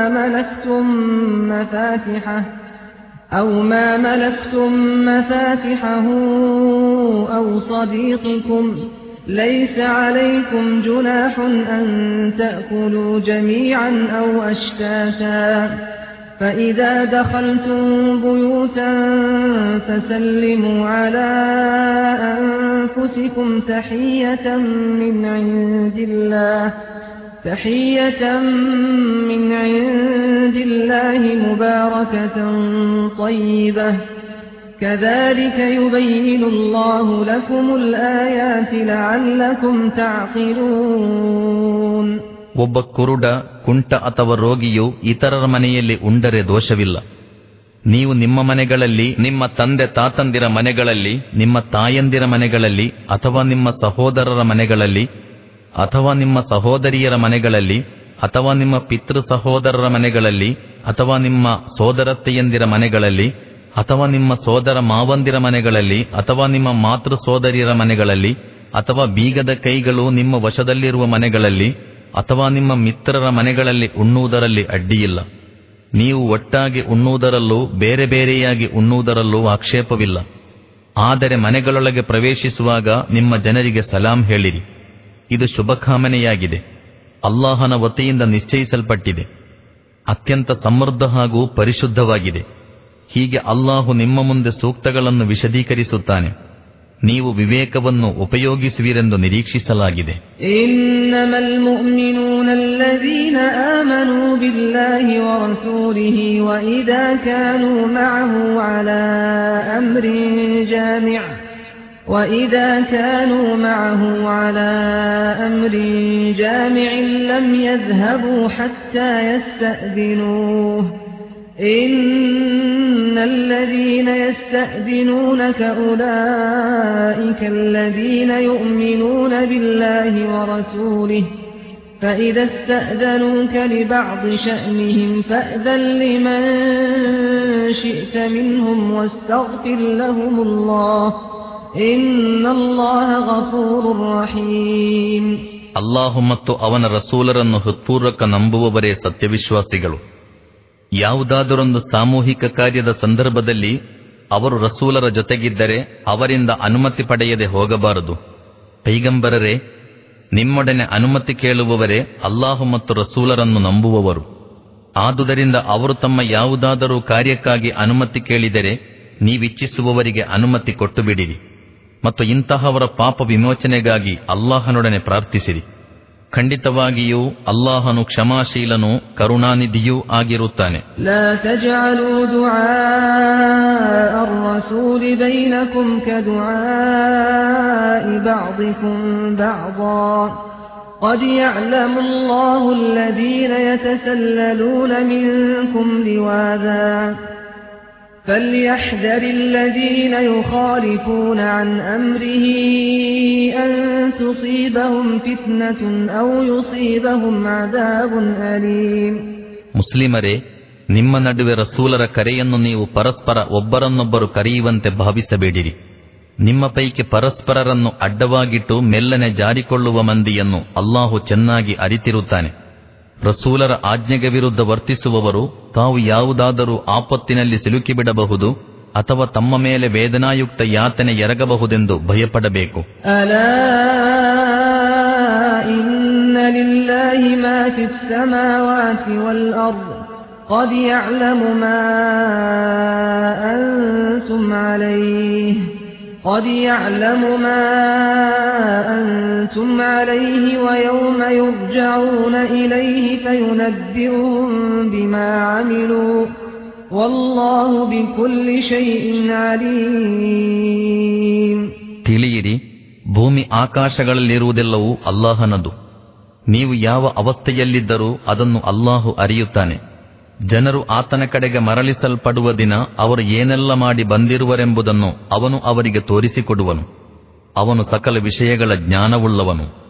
ما ملكتم مفاتحه أو صديقكم. ليس عليكم جناح أن تأكلوا جميعا أو أشتاتا فإذا دخلتم بيوتا فسلموا على أنفسكم تحية من عند الله مباركة طيبة كذلك يبين الله لكم الآيات لعلكم تعقلون. ಒಬ್ಬ ಕುರುಡ, ಕುಂಟ ಅಥವಾ ರೋಗಿಯು ಇತರರ ಮನೆಯಲ್ಲಿ ಉಂಡರೆ ದೋಷವಿಲ್ಲ. ನೀವು ನಿಮ್ಮ ಮನೆಗಳಲ್ಲಿ, ನಿಮ್ಮ ತಂದೆ ತಾತಂದಿರ ಮನೆಗಳಲ್ಲಿ, ನಿಮ್ಮ ತಾಯಂದಿರ ಮನೆಗಳಲ್ಲಿ, ಅಥವಾ ನಿಮ್ಮ ಸಹೋದರರ ಮನೆಗಳಲ್ಲಿ, ಅಥವಾ ನಿಮ್ಮ ಸಹೋದರಿಯರ ಮನೆಗಳಲ್ಲಿ, ಅಥವಾ ನಿಮ್ಮ ಪಿತೃ ಸಹೋದರರ ಮನೆಗಳಲ್ಲಿ, ಅಥವಾ ನಿಮ್ಮ ಸೋದರತ್ತೆಯಂದಿರ ಮನೆಗಳಲ್ಲಿ, ಅಥವಾ ನಿಮ್ಮ ಸೋದರ ಮಾವಂದಿರ ಮನೆಗಳಲ್ಲಿ, ಅಥವಾ ನಿಮ್ಮ ಮಾತೃ ಸೋದರಿಯರ ಮನೆಗಳಲ್ಲಿ, ಅಥವಾ ಬೀಗದ ಕೈಗಳು ನಿಮ್ಮ ವಶದಲ್ಲಿರುವ ಮನೆಗಳಲ್ಲಿ, ಅಥವಾ ನಿಮ್ಮ ಮಿತ್ರರ ಮನೆಗಳಲ್ಲಿ ಉಣ್ಣುವುದರಲ್ಲಿ ಅಡ್ಡಿಯಿಲ್ಲ. ನೀವು ಒಟ್ಟಾಗಿ ಉಣ್ಣುವುದರಲ್ಲೂ ಬೇರೆ ಬೇರೆಯಾಗಿ ಉಣ್ಣುವುದರಲ್ಲೂ ಆಕ್ಷೇಪವಿಲ್ಲ. ಆದರೆ ಮನೆಗಳೊಳಗೆ ಪ್ರವೇಶಿಸುವಾಗ ನಿಮ್ಮ ಜನರಿಗೆ ಸಲಾಂ ಹೇಳಿರಿ. ಇದು ಶುಭಕಾಮನೆಯಾಗಿದೆ, ಅಲ್ಲಾಹನ ವತಿಯಿಂದ ನಿಶ್ಚಯಿಸಲ್ಪಟ್ಟಿದೆ, ಅತ್ಯಂತ ಸಮೃದ್ಧ ಹಾಗೂ ಪರಿಶುದ್ಧವಾಗಿದೆ. ಹೀಗೆ ಅಲ್ಲಾಹು ನಿಮ್ಮ ಮುಂದೆ ಸೂಕ್ತಗಳನ್ನು ವಿಶದೀಕರಿಸುತ್ತಾನೆ. ನೀವು ವಿವೇಕವನ್ನು ಉಪಯೋಗಿಸುವಿರೆಂದು ನಿರೀಕ್ಷಿಸಲಾಗಿದೆ. ಇನ್ನಮಲ್ ಮುಅ್ಮಿನೂನ ಅಲ್ಲದೀನ ಆಮನೂ ಬಿಲ್ಲಾಹಿ ವ ರಸೂಲಿಹಿ ವ ಇದಾ ಕಾನೂ ಮಅಹು ಅಲಾ ಅಮ್ರಿನ್ ಜಾಮಿಇನ್ ಲಂ ಯದ್ಹಬೂ ಹತ್ತಾ ಯಸ್ತಅ್ದಿನೂಹು إن الذين يستأذنونك أولئك الذين يؤمنون بالله ورسوله فإذا استأذنوك لبعض شأنهم فأذن لمن شئت منهم واستغفر لهم الله إن الله غفور رحيم. ಅಲ್ಲಾಹು ಮತ್ತು ಅವನ ರಸೂಲರನ್ನು ಹೃತ್ಪೂರ್ವಕ ನಂಬುವವರೇ ಸತ್ಯವಿಶ್ವಾಸಿಗಳು. ಯಾವುದಾದರೊಂದು ಸಾಮೂಹಿಕ ಕಾರ್ಯದ ಸಂದರ್ಭದಲ್ಲಿ ಅವರು ರಸೂಲರ ಜೊತೆಗಿದ್ದರೆ ಅವರಿಂದ ಅನುಮತಿ ಪಡೆಯದೆ ಹೋಗಬಾರದು. ಪೈಗಂಬರರೇ, ನಿಮ್ಮೊಡನೆ ಅನುಮತಿ ಕೇಳುವವರೇ ಅಲ್ಲಾಹು ಮತ್ತು ರಸೂಲರನ್ನು ನಂಬುವವರು. ಆದುದರಿಂದ ಅವರು ತಮ್ಮ ಯಾವುದಾದರೂ ಕಾರ್ಯಕ್ಕಾಗಿ ಅನುಮತಿ ಕೇಳಿದರೆ ನೀವಿಚ್ಛಿಸುವವರಿಗೆ ಅನುಮತಿ ಕೊಟ್ಟು ಬಿಡಿರಿ ಮತ್ತು ಇಂತಹವರ ಪಾಪ ವಿಮೋಚನೆಗಾಗಿ ಅಲ್ಲಾಹನೊಡನೆ ಪ್ರಾರ್ಥಿಸಿರಿ. ಖಂಡಿತವಾಗಿಯೂ ಅಲ್ಲಾಹನು ಕ್ಷಮಾಶೀಲನೂ ಕರುಣಾನಿಧಿಯೂ ಆಗಿರುತ್ತಾನೆ. ಲಾ ತಜಅಲೂ ದುಆಅ ar-ರಸೂಲ್ ಬೈನಕುಂ ಕದುಆಇ ಬಅದಿಕುಂ ಬಅದಾ قد يعلم الله الذين يتسللون منكم لواذا فليحذر الذين يخالفون عن أمره أن تصيبهم فتنة أو يصيبهم عذاب أليم. ಮುಸ್ಲಿಮರೇ, ನಿಮ್ಮ ನಡುವೆ ರಸೂಲರ ಕರೆಯನ್ನು ನೀವು ಪರಸ್ಪರ ಒಬ್ಬರನ್ನೊಬ್ಬರು ಕರೆಯುವಂತೆ ಭಾವಿಸಬೇಡಿರಿ. ನಿಮ್ಮ ಪೈಕಿ ಪರಸ್ಪರರನ್ನು ಅಡ್ಡವಾಗಿಟ್ಟು ಮೆಲ್ಲನೆ ಜಾರಿಕೊಳ್ಳುವ ಮಂದಿಯನ್ನು ಅಲ್ಲಾಹು ಚೆನ್ನಾಗಿ ಅರಿತಿರುತ್ತಾನೆ. ರಸೂಲರ ಆಜ್ಞೆಗೆ ವಿರುದ್ಧ ವರ್ತಿಸುವವರು ತಾವು ಯಾವುದಾದರೂ ಆಪತ್ತಿನಲ್ಲಿ ಸಿಲುಕಿಬಿಡಬಹುದು ಅಥವಾ ತಮ್ಮ ಮೇಲೆ ವೇದನಾಯುಕ್ತ ಯಾತನೆ ಎರಗಬಹುದೆಂದು ಭಯಪಡಬೇಕು. ಅಲಾ ಇನ್ನ ಲಿಲ್ಲಾಹಿ ಮಾ ಫಿಸ್ ಸಮಾವಾತಿ ವಲ್ ಅರ್ದ್ قد يعلم ما أنتم عليه قد يعلم ما أنتم عليه ويوم يرجعون إليه فينبئهم بما عملوا والله بكل شيء عليم. ತಿಳಿಯಿರಿ, ಭೂಮಿ ಆಕಾಶಗಳಲ್ಲಿರುವುದೆಲ್ಲವೂ ಅಲ್ಲಾಹನದು. ನೀವು ಯಾವ ಅವಸ್ಥೆಯಲ್ಲಿದ್ದರೂ ಅದನ್ನು ಅಲ್ಲಾಹು ಅರಿಯುತ್ತಾನೆ. ಜನರು ಆತನ ಕಡೆಗೆ ಮರಳಿಸಲ್ಪಡುವ ದಿನ ಅವರು ಏನೆಲ್ಲ ಮಾಡಿ ಬಂದಿರುವರೆಂಬುದನ್ನು ಅವನು ಅವರಿಗೆ ತೋರಿಸಿಕೊಡುವನು. ಅವನು ಸಕಲ ವಿಷಯಗಳ ಜ್ಞಾನವುಳ್ಳವನು.